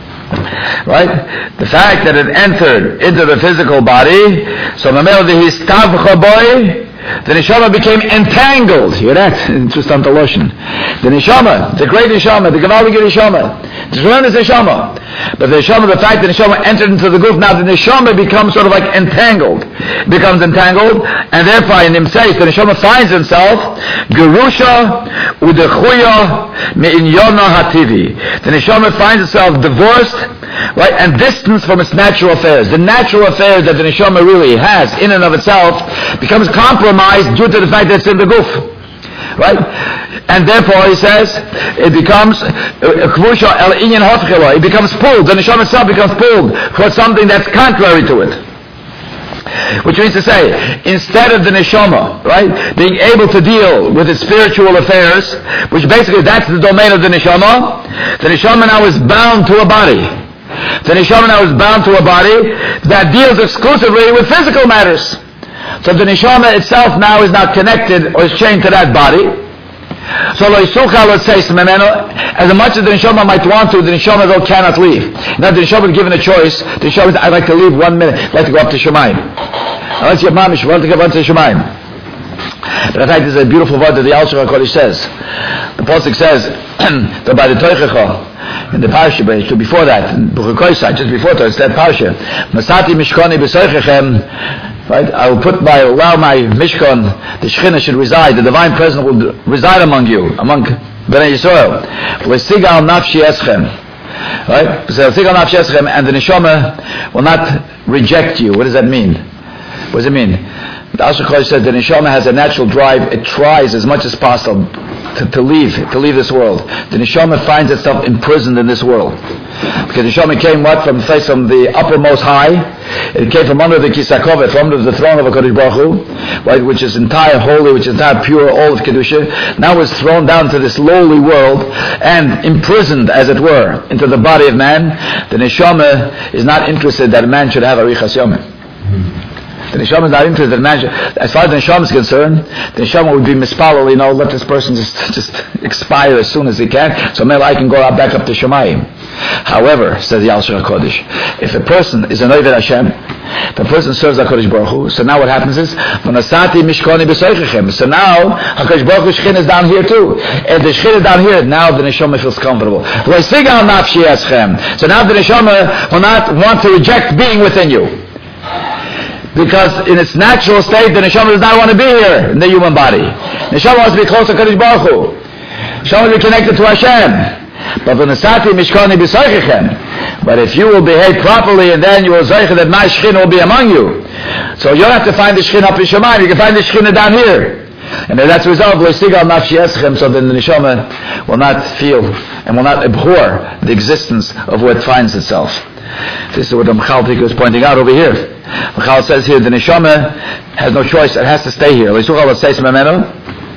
Speaker 1: right? The fact that it entered into the physical body, so mamel v'histavcha boy, the neshama became entangled. Hear that? Interesting lotion. The neshama, the great neshama, the gavaldik neshama, the tremendous neshama. But the neshama, the fact that the neshama entered into the guf, now the neshama becomes sort of like entangled. Becomes entangled, and therefore in himself, the neshama finds himself, gerusha udechuya me'inyona hativi. The neshama finds itself divorced, right, and distanced from its natural affairs. The natural affairs that the neshama really has in and of itself becomes compromised due to the fact that it's in the guf. Right? And therefore he says, it becomes it becomes pulled, the neshama itself becomes pulled for something that's contrary to it. Which means to say, instead of the neshama, right, being able to deal with its spiritual affairs, which basically that's the domain of the neshama, the neshama now is bound to a body. The neshama now is bound to a body that deals exclusively with physical matters. So the neshama itself now is not connected or is chained to that body. So let's say, as much as the neshama might want to, the neshama though cannot leave. Now the neshama is given a choice. The neshama is, I'd like to leave one minute. I'd like to go up to Shemayim. Unless your mom is, want to go up to Shemayim. But in fact, this is a beautiful word that the Al Shulchan Kodesh says. The Pasuk says that by the Teichecha, in the Parsha, but before that, in Buchakoisai, just before that, it's that Parsha. Masati Mishkoni B'Soichechem, right? I will put my, allow my Mishkon, the Shekhinah should reside, the divine presence will reside among you, among Bnei Yisrael. V'Sigal Nafshi Eschem. Right? So Sigal Nafshi Eschem, and the Neshama will not reject you. What does that mean? What does it mean? The Al Shulchan says the neshama has a natural drive. It tries as much as possible to, to leave, to leave this world. The neshama finds itself imprisoned in this world. Because the neshama came what? From, from the uppermost high. It came from under the Kisakov, from under the throne of HaKadosh Baruch Hu, right, which is entire holy, which is entire pure, all of Kedusha. Now it's thrown down to this lowly world and imprisoned, as it were, into the body of man. The neshama is not interested that a man should have Arichas Yomim. The neshama is not interested in man. As far as the neshama is concerned, the neshama would be mispalel, you know, let this person just just expire as soon as he can, so maybe I can go out back up to Shemayim. However, says the Al Shulchan Kodesh, if a person is an Oved Hashem, the person serves HaKadosh Baruch Hu, so now what happens is, V'nasati mishkoni b'soichechem. So now, HaKadosh Baruch Hu's Shekhinah is down here too. And the Shekhinah is down here, now the neshama feels comfortable. V'sigal nafshi eschem. So now the neshama will not want to reject being within you. Because in its natural state, the neshama does not want to be here in the human body. Neshama wants to be close to Kadosh Baruch Hu. Neshama wants to be connected to Hashem. But v'nasati mishkoni b'soichechem. But if you will behave properly, and then you will zoiche that my Shekhinah will be among you. So you don't have to find the Shekhinah up in Shemayim. You can find the Shekhinah down here. And that's the result of l'sigal nafshi eschem, so then the neshama will not feel and will not abhor the existence of where it finds itself. This is what the Mechal is pointing out over here. Mechal says here the neshama has no choice; it has to stay here. L'suchal l'seis memenu.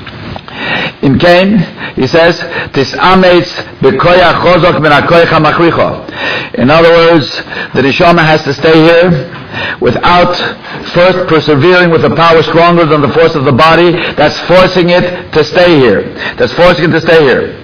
Speaker 1: In Cain, he says, "Tisametz b'koyach chozok min hakoyach hamachricha." In other words, the neshama has to stay here without first persevering with a power stronger than the force of the body. That's forcing it to stay here. That's forcing it to stay here.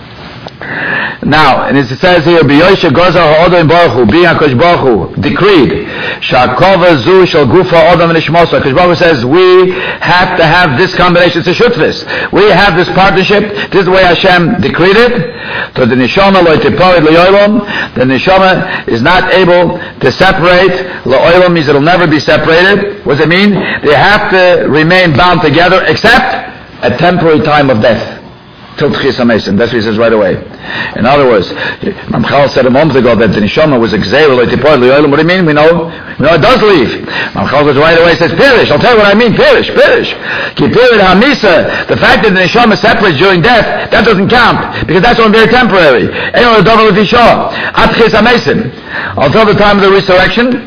Speaker 1: Now, and it says here, "B'yoshe gozer ha'odom baruch hu," being HaKadosh Baruch Hu decreed, "Sha'kova zu shel gufa odom nishmosa." HaKadosh Baruch Hu says, we have to have this combination. It's a shutfis. We have this partnership. This is the way Hashem decreed it. So the neshama lo tipoid le'olam. The neshama is not able to separate. Le'olam means it'll never be separated. What does it mean? They have to remain bound together, except a temporary time of death. Till Tchis HaMesim. That's what he says right away. In other words, Ramchal said a moment ago that the neshama was exeir le'tipor le'olam. What do you mean? We know, we know it does leave. Ramchal goes right away and says, perish. I'll tell you what I mean. Perish, perish. Ki period hamisa. The fact that the neshama separates during death, that doesn't count. Because that's only very temporary. Anyway, the double l'tisha. At Tchis HaMesim. Until the time of the resurrection.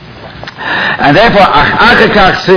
Speaker 1: And therefore, but after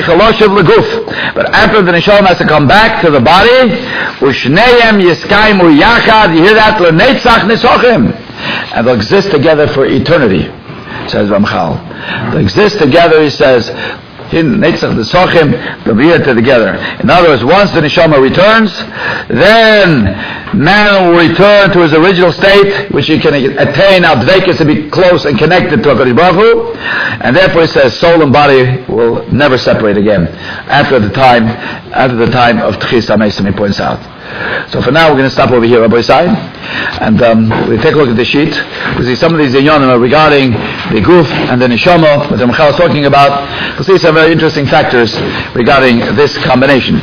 Speaker 1: the neshama has to come back to the body, u'shneihem yiskaimu yachad, you hear that? L'neitzach nisochim. And they'll exist together for eternity, says Ramchal. They'll exist together, he says, in Neitzach nisochim, they'll be here together. In other words, once the neshama returns, then man will return to his original state, which he can attain advekis, to be close and connected to HaKadosh Baruch Hu, and therefore he says soul and body will never separate again after the time after the time of Tchis HaMesim, he points out. So for now we're going to stop over here, Rabbi Isai, and um, we'll take a look at the sheet. We'll see some of these inyanim are regarding the guf and the neshama that the Mechal is talking about. We'll see some very interesting factors regarding this combination.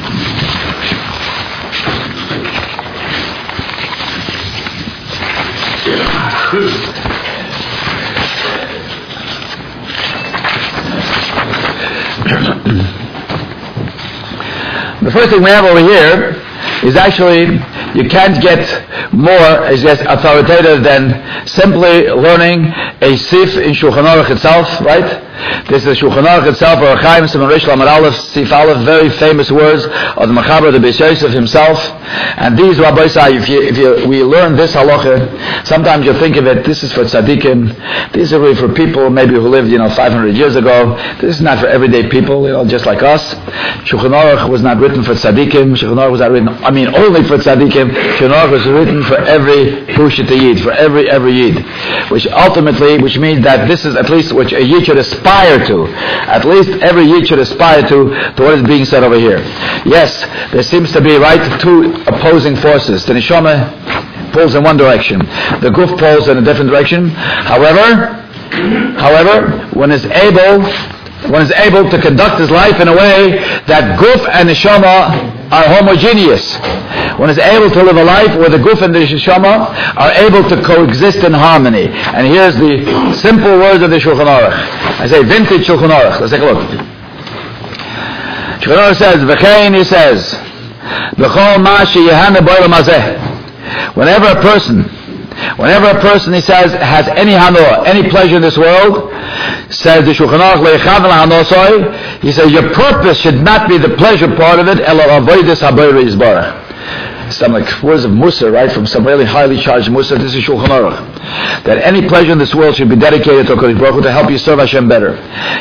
Speaker 1: The first thing we have over here is actually, you can't get more, as yes, authoritative than simply learning a sif in Shulchan Aruch itself, right? This is Shulchan Aruch itself, or Chaim Simon Rish Lamed Aleph, Sif Aleph, very famous words of the Machaber, the Beis Yosef himself. And these, Rabbi Isai, if you, if you, we learn this halacha, sometimes you think of it, this is for tzaddikim, these are really for people maybe who lived, you know, five hundred years ago. This is not for everyday people, you know, just like us. Shulchan Aruch was not written for tzaddikim, Shulchan Aruch was not written, I mean, only for tzaddikim. Shulchan Aruch was written for every Pushit Yid, for every, every Yid. Which ultimately, which means that this is at least what a Yid should aspire aspire to. At least every Yid should aspire to, to what is being said over here. Yes, there seems to be, right, two opposing forces. The Neshama pulls in one direction. The Guf pulls in a different direction. However, however, one is able, one is able to conduct his life in a way that Guf and Neshama are homogeneous. One is able to live a life where the Guf and the Neshama are able to coexist in harmony. And here's the simple words of the Shulchan Aruch. I say vintage Shulchan Aruch. Let's take a look. Shulchan Aruch says, V'chein, he says, B'chol ma sheyehana b'olam hazeh. Whenever a person, whenever a person, he says, has any hanoah, any pleasure in this world, says the Shulchan Aruch le'echav l'hanosoi, he says your purpose should not be the pleasure part of it, ela avodas habayra yizbarach. Some like words of Musa, right, from some really highly charged Musa. This is Shulchan Aruch. That any pleasure in this world should be dedicated to HaKadosh Baruch Hu to help you serve Hashem better.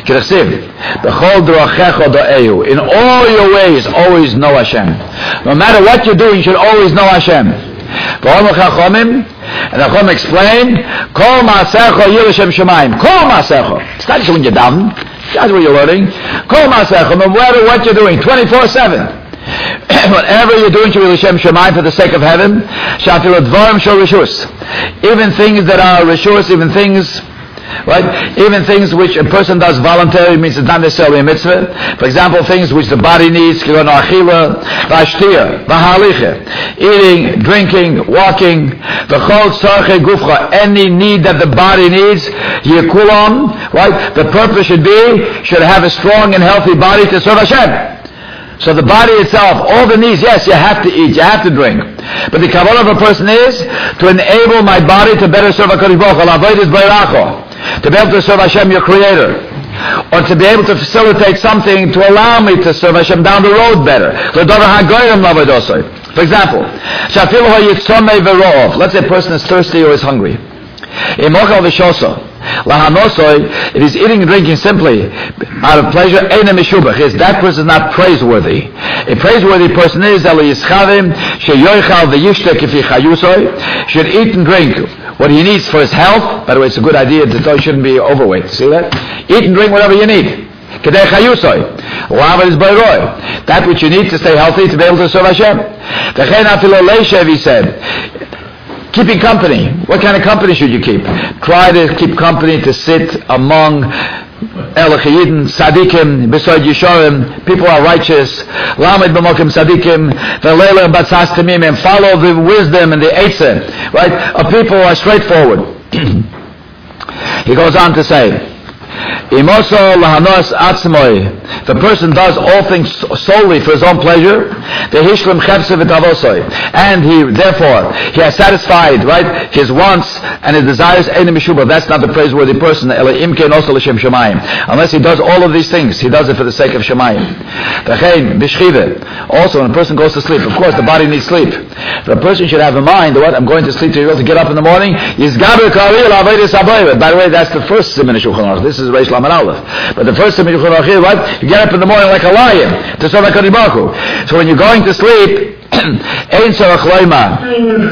Speaker 1: In all your ways, always know Hashem. No matter what you're doing, you should always know Hashem. And the Chacham explained, Kol ma'asecha yirashem shamayim. Kol ma'asecha. It's not just when you're down. That's what you're learning. Kol ma'asecha. No matter what you're doing, twenty-four seven. Whatever you're doing to Hashem Shemayim for the sake of heaven, even things that are reshus, even things, right? Even things which a person does voluntarily, means it's not necessarily a mitzvah. For example, things which the body needs, eating, drinking, walking, any need that the body needs, right? The purpose should be, should have a strong and healthy body to serve Hashem. So the body itself, all the needs, yes, you have to eat, you have to drink. But the kavanah of a person is to enable my body to better serve HaKadosh Baruch Hu, to be able to serve Hashem, your Creator, or to be able to facilitate something to allow me to serve Hashem down the road better. For example, let's say a person is thirsty or is hungry. If he's eating and drinking simply out of pleasure, is that person is not praiseworthy. A praiseworthy person is should eat and drink what he needs for his health. By the way, it's a good idea to tell you shouldn't be overweight. See that? Eat and drink whatever you need. That which you need to stay healthy, to be able to serve Hashem. He said, keeping company. What kind of company should you keep? Try to keep company to sit among Elachiyidin, Sadikim, beside Yisharim, people are righteous, Lamed b'mokim Sadikim, V'leila b'tzas tamim, and follow the wisdom and the Eitzah, right, of people who are straightforward. He goes on to say, Imoso lahanos atzmoi. If a person does all things solely for his own pleasure, vehishlim chepse v'tavosoi, and he therefore he has satisfied, right, his wants and his desires. Eina mishuba. That's not the praiseworthy person. Ela imkein also l'shem shemayim. Unless he does all of these things, he does it for the sake of shemayim. V'chein b'shchive. Also, when a person goes to sleep, of course, the body needs sleep. But a person should have in mind, what I'm going to sleep to be able to get up in the morning. Yizgaber kari l'avodas habayit. By the way, that's the first siman of Shulchan Aruch. This is Reish Lamed Aleph. But the first siman of Shulchan Aruch is what? You get up in the morning like a lion to serve HaKadosh Baruch Hu. So when you're going to sleep, Ein tzarach loima.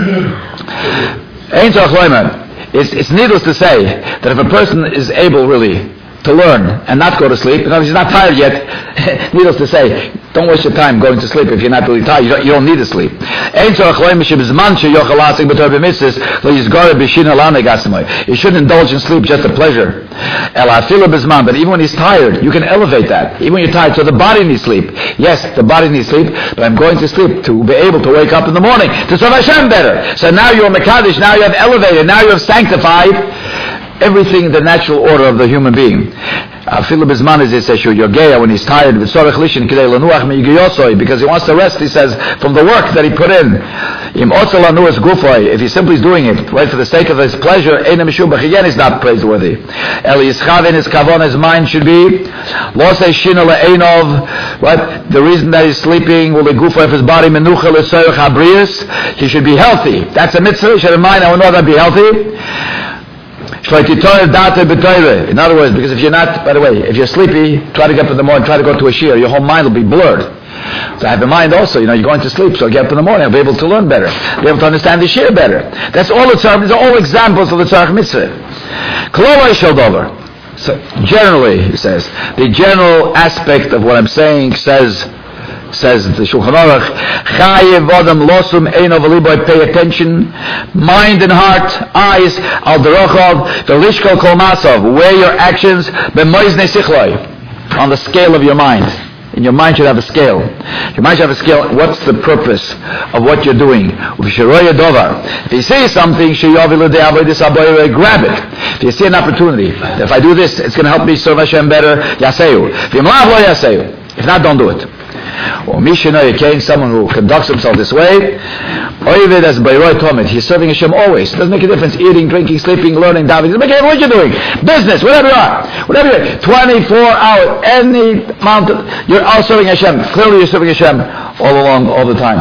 Speaker 1: Ein tzarach loima. It's, it's needless to say that if a person is able really to learn and not go to sleep, because he's not tired yet, needless to say, don't waste your time going to sleep if you're not really tired. You don't, you don't need to sleep. You shouldn't indulge in sleep just a pleasure. But even when he's tired, you can elevate that. Even when you're tired, so the body needs sleep. Yes, the body needs sleep, but I'm going to sleep to be able to wake up in the morning to serve Hashem better. So now you're Mekadosh, now you have elevated, now you have sanctified everything in the natural order of the human being. Afilu bizman is it says Yogeya when he's tired with sorach lishin kidei lanuach miyigiyosoi, because he wants to rest. He says from the work that he put in. Im otzel lanuas gufoi, if he simply is doing it right for the sake of his pleasure, eina mishubach, again he's not praiseworthy. Eli yischav in his kavon, his mind should be lo say shina le'enov. Right, the reason that he's sleeping will be gufoi of his body menucha le'soyach habrius. He should be healthy. That's a mitzvah. He should have mind. I will know that be healthy. In other words, because if you're not, by the way, if you're sleepy, try to get up in the morning, try to go to a shiur, your whole mind will be blurred. So I have in mind also, you know, you're going to sleep, so get up in the morning, I'll be able to learn better, be able to understand the shiur better. That's all the tzarech, these are all examples of the tzarech mitzvah. Koloi shel dover. So generally, he says, the general aspect of what I'm saying says, says the Shulchan Aruch, Chayev Adam Losum Eino V'Libo, pay attention, mind and heart, eyes, Al Derachov, the Lishkol Kol Masav, weigh your actions, B'moizne Sichloi, on the scale of your mind. And your mind should have a scale. Your mind should have a scale. What's the purpose of what you're doing? If you see something, grab it. If you see an opportunity, if I do this, it's going to help me serve Hashem better, yaseyu. If not, don't do it. Or Mishnah, someone who conducts himself this way, he's serving Hashem always. It doesn't make a difference eating, drinking, sleeping, learning, davening. It doesn't make a difference what you're doing. Business, whatever you are. Whatever you're doing. twenty-four hours, any amount of, you're all serving Hashem. Clearly you're serving Hashem all along, all the time.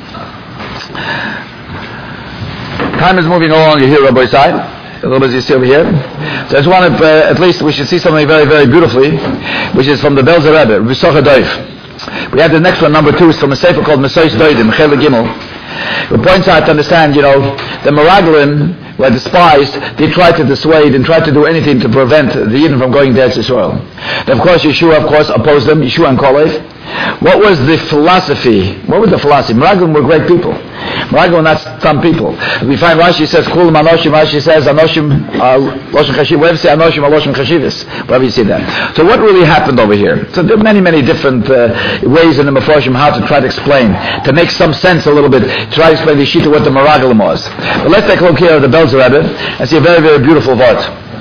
Speaker 1: Time is moving along here, Rabbi Side. A little bit as you see over here. So I just want to, uh, at least we should see something very, very beautifully, which is from the Belzer Rebbe, V'socha Doif. We have the next one, number two, is from a sefer called Mesois Doidim, Chele Gimel. It points out to understand, you know, the Meraglim were despised. They tried to dissuade and tried to do anything to prevent the Yidden from going to Eretz Yisrael. And of course, Yeshua, of course, opposed them, Yeshua and Kolev. What was the philosophy? What was the philosophy? Meraglim were great people. Meraglim were not some people. We find Rashi says, Kulam Anoshim, Rashi says, Anoshim, Loshem Chashiv, wherever you say Anoshim, Loshem Chashivas, wherever you see that. So what really happened over here? So there are many, many different uh, ways in the Meforshim how to try to explain, to make some sense a little bit, try to explain the Shita what the Meraglim was. But let's take a look here at the Belzer Rebbe and see a very, very beautiful word.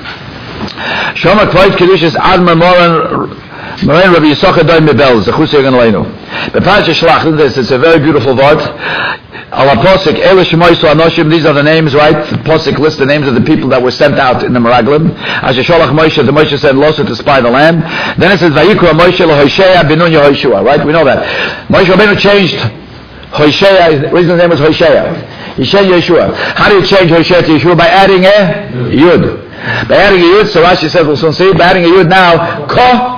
Speaker 1: Shomer Kvoit Kedushas Admar Moran Moran Rabbi Yisachar Doim Mebel Zechusei Ganaleinu. The Parashat Shlach, this it's a very beautiful word. Al Posik Ele Shemoisu Anoshim. These are the names, right? The Posik lists the names of the people that were sent out in the Meraglim. As Sholach Moshe, the Moshe said Losa to spy the land. Then it says Vayikra Moshe LeHoshea Benun Yehoshua. Right? We know that Moshe Rabbeinu changed Hoshea. The original name was Hoshea. He changed Yeshua. How do you change Hoshea to Yeshua? By adding a Yud. By adding a Yud, so Rashi says, we'll soon see, by adding a Yud now, Ko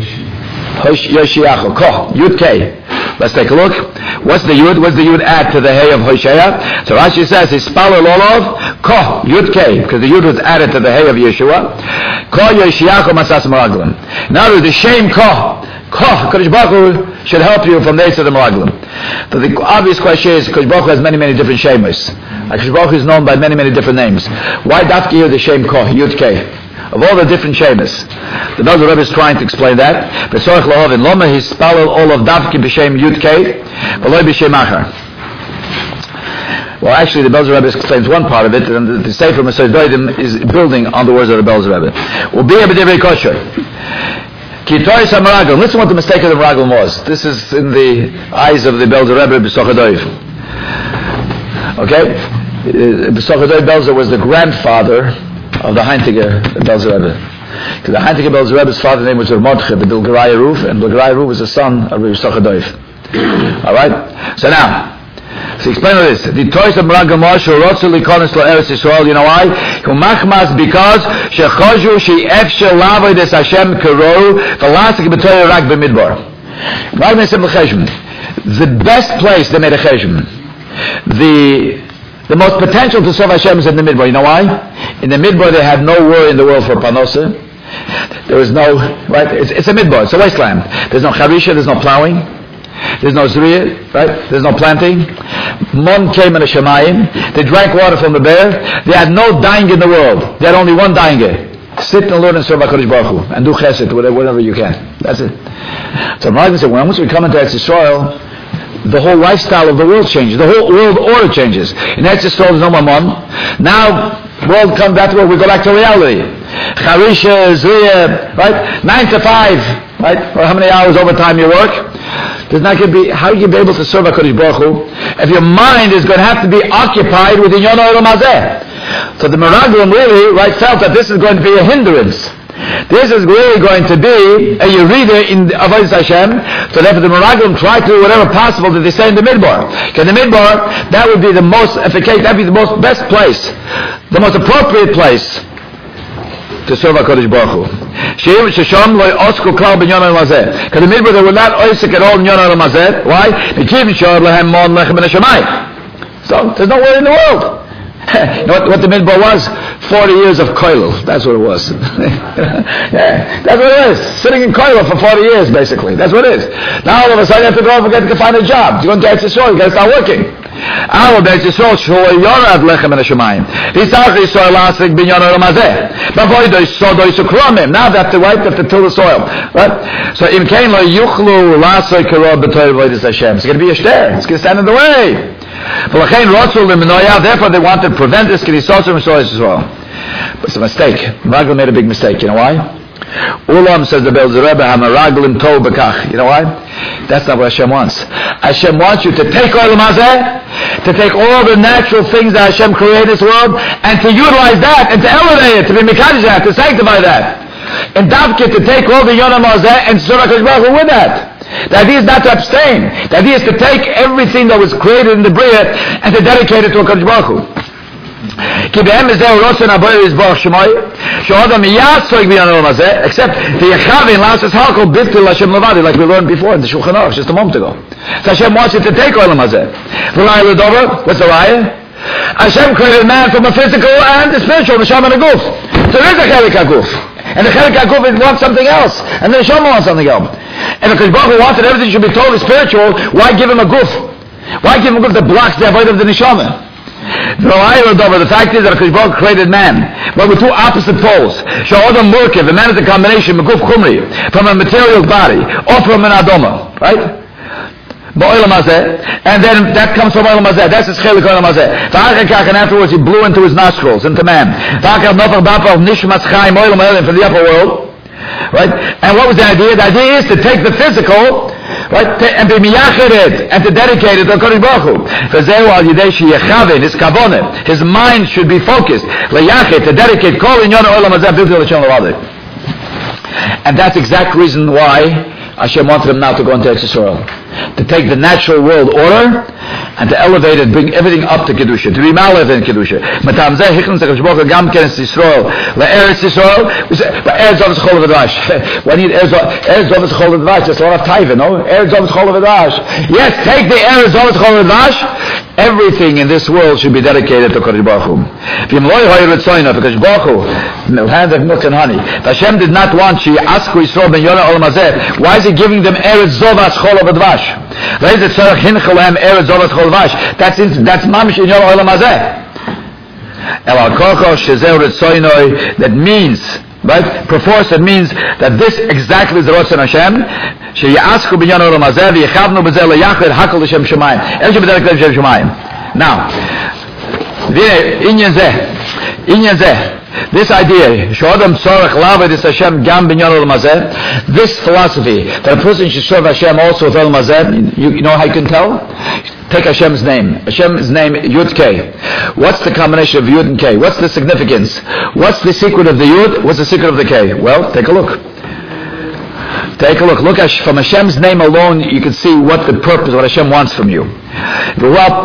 Speaker 1: Yoshiacho, Ko, Yud K. Let's take a look. What's the Yud? What's the Yud add to the Hey of Hoshea? So Rashi says, Hispalel Olov, Ko, Yud K, because the Yud was added to the Hey of Yeshua. Ko Yoshiacho Masas Meraglim. Now the shame Ko. Koch, Kodesh Baruch Hu should help you from there to the Meraglim. But the obvious question is, Kodesh Baruch Hu has many, many different shemus. Kodesh Baruch Hu is known by many, many different names. Why Dafki here the shem Koch, Yud Kei? Of all the different shemus. The Belzer Rebbe is trying to explain that. B'tzorech lahovin, loma hispalel all of Dafki b'shem Yud Kei, v'loi b'shem Achar. Well, actually, the Belzer Rebbe explains one part of it, and the, the Sefer Mesois Doidim is building on the words of the Belzer Rebbe. U'biyah b'divrei kosher. Listen what the mistake of the Meraglim was. This is in the eyes of the Belzer Rebbe B'socha Doiv. Okay? B'socha Doiv Belzer was the grandfather of the Heintiger Belzer Rebbe. Because the Heintiger Belzer Rebbe's father's name was Mordechai, the Bilgeraya Ruf, and Bilgeraya Ruf was the son of B'socha Doiv. Alright? So now, so explain this. The toys of Meraglim Moshe Rotzel Likonis Lo Eretz Yisrael. You know why? Humachmas because shechoshu she'efshel lavoy des Hashem karo v'lasik b'toyer rak b'midbar. Meraglim is simple cheshbon. The best place they made a cheshbon. The the most potential to serve Hashem is in the midbar. You know why? In the midbar they had no worry in the world for panosa. There was no right. It's, it's a midbar. It's a wasteland. There's no charisha. There's no plowing. There's no zriya, right? There's no planting. Mon came in a shemayim. They drank water from the bear. They had no dying in the world. They had only one dying. Sit and learn and serve HaKadosh Baruch Hu and do chesed, whatever, whatever you can. That's it. So Meraglim said, well, once we come into Eretz Yisrael, the whole lifestyle of the world changes. The whole world order changes. In Eretz Yisrael, there's no mammon. Now, world comes back to where we go back to reality. Charisha, zriya, right? Nine to five, right? For how many hours overtime you work? There's not going to be, how are you going to be able to serve HaKadosh Baruch Hu if your mind is going to have to be occupied with Inyon Olam Hazeh? So the Meraglim really, right, felt that this is going to be a hindrance. This is really going to be a yerida in Avodas Hashem. So therefore the Meraglim try to do whatever possible that they say in the Midbar. Because in the Midbar, that would be the most efficacious, that would be the most best place, the most appropriate place to serve HaKadosh Baruch Hu. Because the Midbar they were not oisik at all in Yon Olam Hazeh. Why? So there's no worry in the world. You know what, what the midbar was? forty years of koilel. That's what it was. Yeah, that's what it is. Sitting in koilel for forty years, basically. That's what it is. Now all of a sudden you have to go off and get to find a job. You go to Eretz Yisrael, you got to start working. Now Eretz Yisrael, shul yorad lechem min hashamayim. V'isach Yisrael asik binyan olam hazeh. B'avoidoi sodoi sukromim. Now they have to, right, they have to till the soil. Right? So im kein lo yuchlu lasoi karod b'toy avodas Hashem. It's going to be a shter. It's going to stand in the way. Therefore they wanted to prevent this. But it's a mistake. Meraglim made a big mistake. You know why? Ulam, says the Belzer Rebbe, Hameraglim to bekach. You know why? That's not what Hashem wants. Hashem wants you to take Olam Hazeh, to take all the natural things that Hashem created in this world, and to utilize that, and to elevate it, to be mekadosh that, to sanctify that. And Davke, to take all the Yonam Hazeh and serve HaKadosh Baruch Hu with that. The idea is not to abstain. The idea is to take everything that was created in the Bria and to dedicate it to HaKadosh Baruch Hu. Except the Yechavin last is how called Biftil Hashem Levadi, like we learned before in the Shulchan Aruch just a moment ago. So Hashem wants you to take Olam Hazeh. What's the raya? Hashem created man from a physical and a spiritual, Neshama and a Guf. So there is a Chelik HaGuf. And the Chelik HaGuf wants something else. And the Neshama wants something else. And because Baruch Hu wanted everything should be totally spiritual, why give him a Guf? Why give him a Guf that blocks the avoid of the Neshama? The fact is that HaKadosh Baruch Hu created man, but with two opposite poles. Sha'odam Murkev, the man is a combination, Meguf Chumri, from a material body, or from an Adoma, right? And then that comes from Olam Hazeh. That's his chelik Olam Hazeh. And afterwards he blew into his nostrils, into man. From the upper world. Right? And what was the idea? The idea is to take the physical, right, and be miyached and to dedicate it to HaKadosh Baruch Hu. His kavoneh, his mind should be focused. To dedicate kol inyan Olam Hazeh b'til Hashem l'vaday. And that's the exact reason why Hashem wanted him now to go into Eretz Yisrael, to take the natural world order and to elevate it, bring everything up to Kedusha, to be mallev in Kedusha. Matam zeh hichon zeh Kedusha gam kenes Yisrael le'Eretz Yisrael. We say, but Eretz Zov is chol v'dvash. Why need Eretz Zov is chol v'dvash? There's a lot of taiva, no? Eretz Zov is chol v'dvash. Yes, take the Eretz Zov is chol v'dvash. Everything in this world should be dedicated to HaKadosh Baruch Hu. V'im lo yehoy retzoyna, because Baruch Hu, the hand of milk and honey. Hashem did not want she asku Yisrael ben Yonah Olam Hazeh. Why is he giving them Eretz Zovas Chol V'Dvash? That's that's mamish in Yonah Olam Hazeh. That means, right? Perforce it means that this exactly is the Ratzon Hashem. Sheyasku ben Yonah Olam Hazeh v'yechavnu b'zeh leyachid hakol l'shem shemayim. Everything b'derek l'shem shemayim. Now, inyan zeh, inyan zeh. This idea, Shodam Tzorach Lavadis Hashem Gam Binyan Olam Hazeh, this philosophy that a person should serve Hashem also with Olam Hazeh, you, you know how you can tell? Take Hashem's name. Hashem's name, Yud K. What's the combination of Yud and K? What's the significance? What's the secret of the Yud? What's the secret of the K? Well, take a look. Take a look. Look at, from Hashem's name alone, you can see what the purpose, what Hashem wants from you. The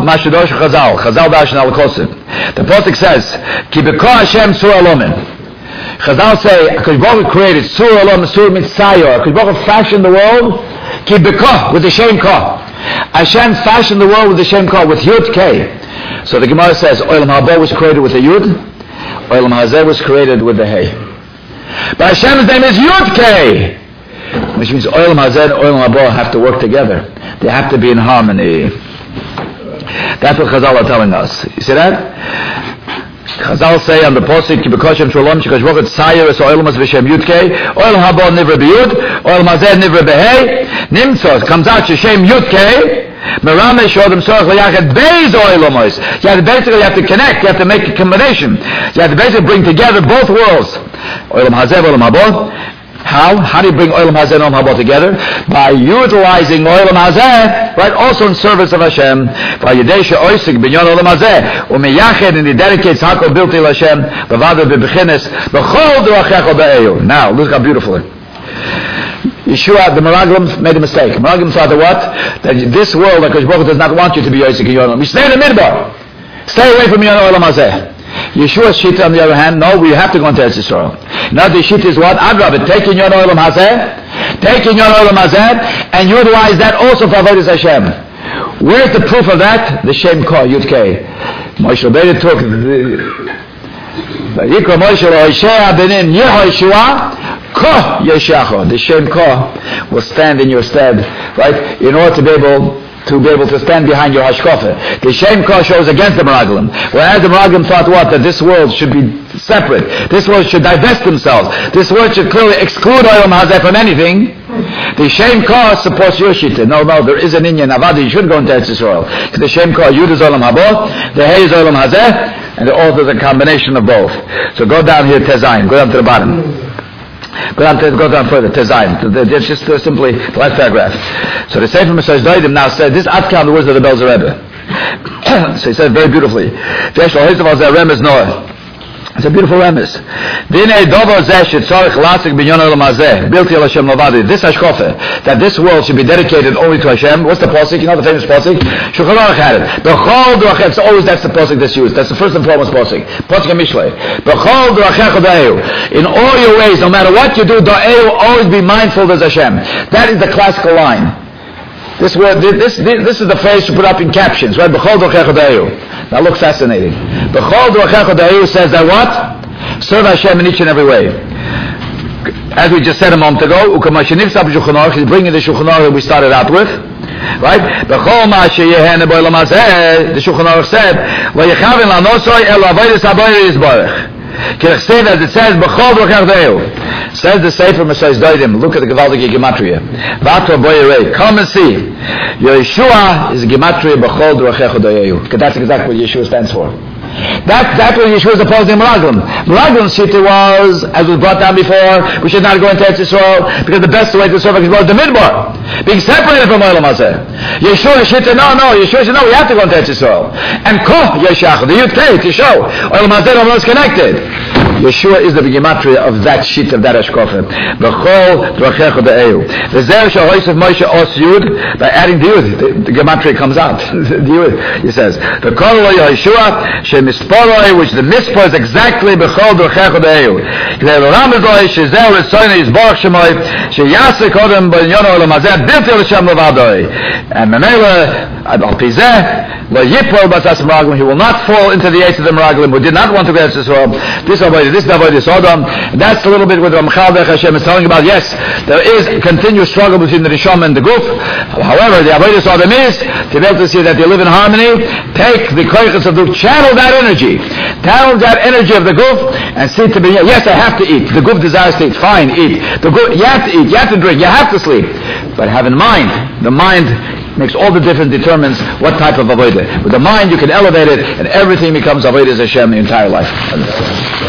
Speaker 1: Pasuk says, Ki b'ko Hashem sur alomin. Chazal say, HaKadosh Baruch Hu created sur alom, sur mitzayor. HaKadosh Baruch Hu fashioned the world, Ki b'ko, with the shem ko. Hashem fashioned the world with the shem ko, with Yud K. So the Gemara says, Olam Haba was created with a Yud, Olam Hazeh was created with the Hey. But Hashem's name is Yud K, which means Olam Hazeh and Olam Haba have to work together. They have to be in harmony. That's what Chazal are telling us. You see that? Chazal say on the posik, Ki b'koshem shalom, Shekash Baruch Hu Tzayer es Olam Hazeh v'shem Yud K, Olam Haba nivra b'Yud, Olam Hazeh nivra b'Hei, Nimtzos, comes out Shem Yud K, Merame Shodam Sorach L'Yachad Beis Oilamos. You have to basically, you have to connect, you have to make a combination. You have to basically bring together both worlds. Olam Hazeh, Olam Haba. How? How do you bring Olam Hazeh and Olam Haba together? By utilizing Olam Hazeh, right, also in service of Hashem. By Yedesha Oisik Binyan Olam Hazeh, Umeyached, and he dedicates Hakol Bilti L'Hashem, Bavadu B'Bechinis, B'chol D'Rachecho B'Eyu. Now, look how beautiful it is. Yeshua, the Meraglim made a mistake. Meraglim thought that what? That this world, like HaKadosh Baruch Hu does not want you to be Yosek and Yonah. You stay in the midbar. Stay away from Yonah Olam Hazeh. Yeshua's Shita, on the other hand, no, we have to go into Eretz Yisrael. Now the Shita is what? I'd rather take in Yonah Olam Hazeh, take in Yonah Olam Hazeh, and utilize that also for Avodas Hashem. Where's the proof of that? The Shem Kah, Yud Kei. Moshe Rabbeinu took the Yikra Moshe L'Hoshea Benin Yehoshua Kah Yeshacha. The Shem Kah will stand in your stead, right? In order to be able to be able to stand behind your hashkafa. The Shem Kah shows against the Meraglim. Whereas the Meraglim thought what? That this world should be separate. This world should divest themselves. This world should clearly exclude Olam Hazeh from anything. The Shem Kah supports your shita. No, no, there is an Inyan Avadi. You should go into Eretz Yisrael. The Shem Kah, Yud is Olam Haba, the Hey is Olam Hazeh, and the Oath is a combination of both. So go down here, Tezayin. Go down to the bottom. Go down, to, go down further, Tezayin. It's just uh, simply the last paragraph. So the Sefer Mesaj Doidim now said, this Atkan, the words of the Belzer Rebbe. So he said very beautifully, Jesh Lo Hizav Al Zeh Remez Noah. It's a beautiful remes. This hashkafa, that this world should be dedicated only to Hashem. What's the pasuk? You know the famous pasuk? Shulchan Aruch had it. It's always that's the pasuk that's used. That's the first and foremost pasuk. Pasuk Mishlei. In all your ways, no matter what you do, da'eu, always be mindful there's Hashem. That is the classical line. This word, this, this, this is the phrase to put up in captions, right? B'chol d'ochecha da'eu. That looks fascinating. B'chol d'ochecha da'eu says that what? Serve Hashem in each and every way. As we just said a moment ago, u'kamashenivsa b'shulchan aruch, he's bringing the Shulchan Aruch that we started out with, right? B'chol ma sheyehen b'olam hazeh, the Shulchan Aruch said, v'yechavin la'nosoi el avodas habayis yisbarach. Say as it says, B'chol d'ochecha da'eu. Says the Sefer Mesaj Doidim. Look at the Gevaldige Gematria. V'ato boyerei. Come and see. Yeshua is Gematria B'chol d'ochecha da'eu. Because that's exactly what Yeshua stands for. That, that's what Yeshua is opposing Meraglim. Meraglim's shita was, as was brought down before, we should not go into Eretz Yisrael because the best way to serve is the Midbar, being separated from Olam Hazeh. Yeshua shita, no, no. Yeshua said, no, we have to go into Eretz Yisrael. And Koh Yeshach, the Yud Kei, to show Olam Hazeh and Olam is connected. Yeshua is the gematria of that sheet of that hashkafa. B'chol d'ochecha da'eu. V'zeh shehoysev Moshe os Yud, by adding the Yud, the, the gematria comes out. The Yud, he says, V'kol lo Yeshua, shemisporoi, which the mispor is exactly b'chol d'ochecha da'eu. K'dei l'olam ezoi, shezeh l'tzoyne yizborach shemoi, sheyase kodem b'inyon olam hazeh, bilti l'shem levadoi. And Memela, al pizeh, lo yipol b'sas meraglim, he will not fall into the eights of the meraglim, who did not want to go to Israel. This avoided, this avoided Sodom. That's a little bit what Ramchal Derech Hashem is telling about. Yes, there is a continuous struggle between the Rishon and the Guf. However, the avoided Sodom is to be able to see that they live in harmony. Take the koiches of the Guf, channel that energy, channel that energy of the Guf, and see to be. Yes, I have to eat. The Guf desires to eat. Fine, eat. The Guf, you have to eat. You have to drink. You have to sleep. But have in mind, the mind makes all the difference, determines what type of avodah. With the mind, you can elevate it, and everything becomes avodah Hashem the entire life.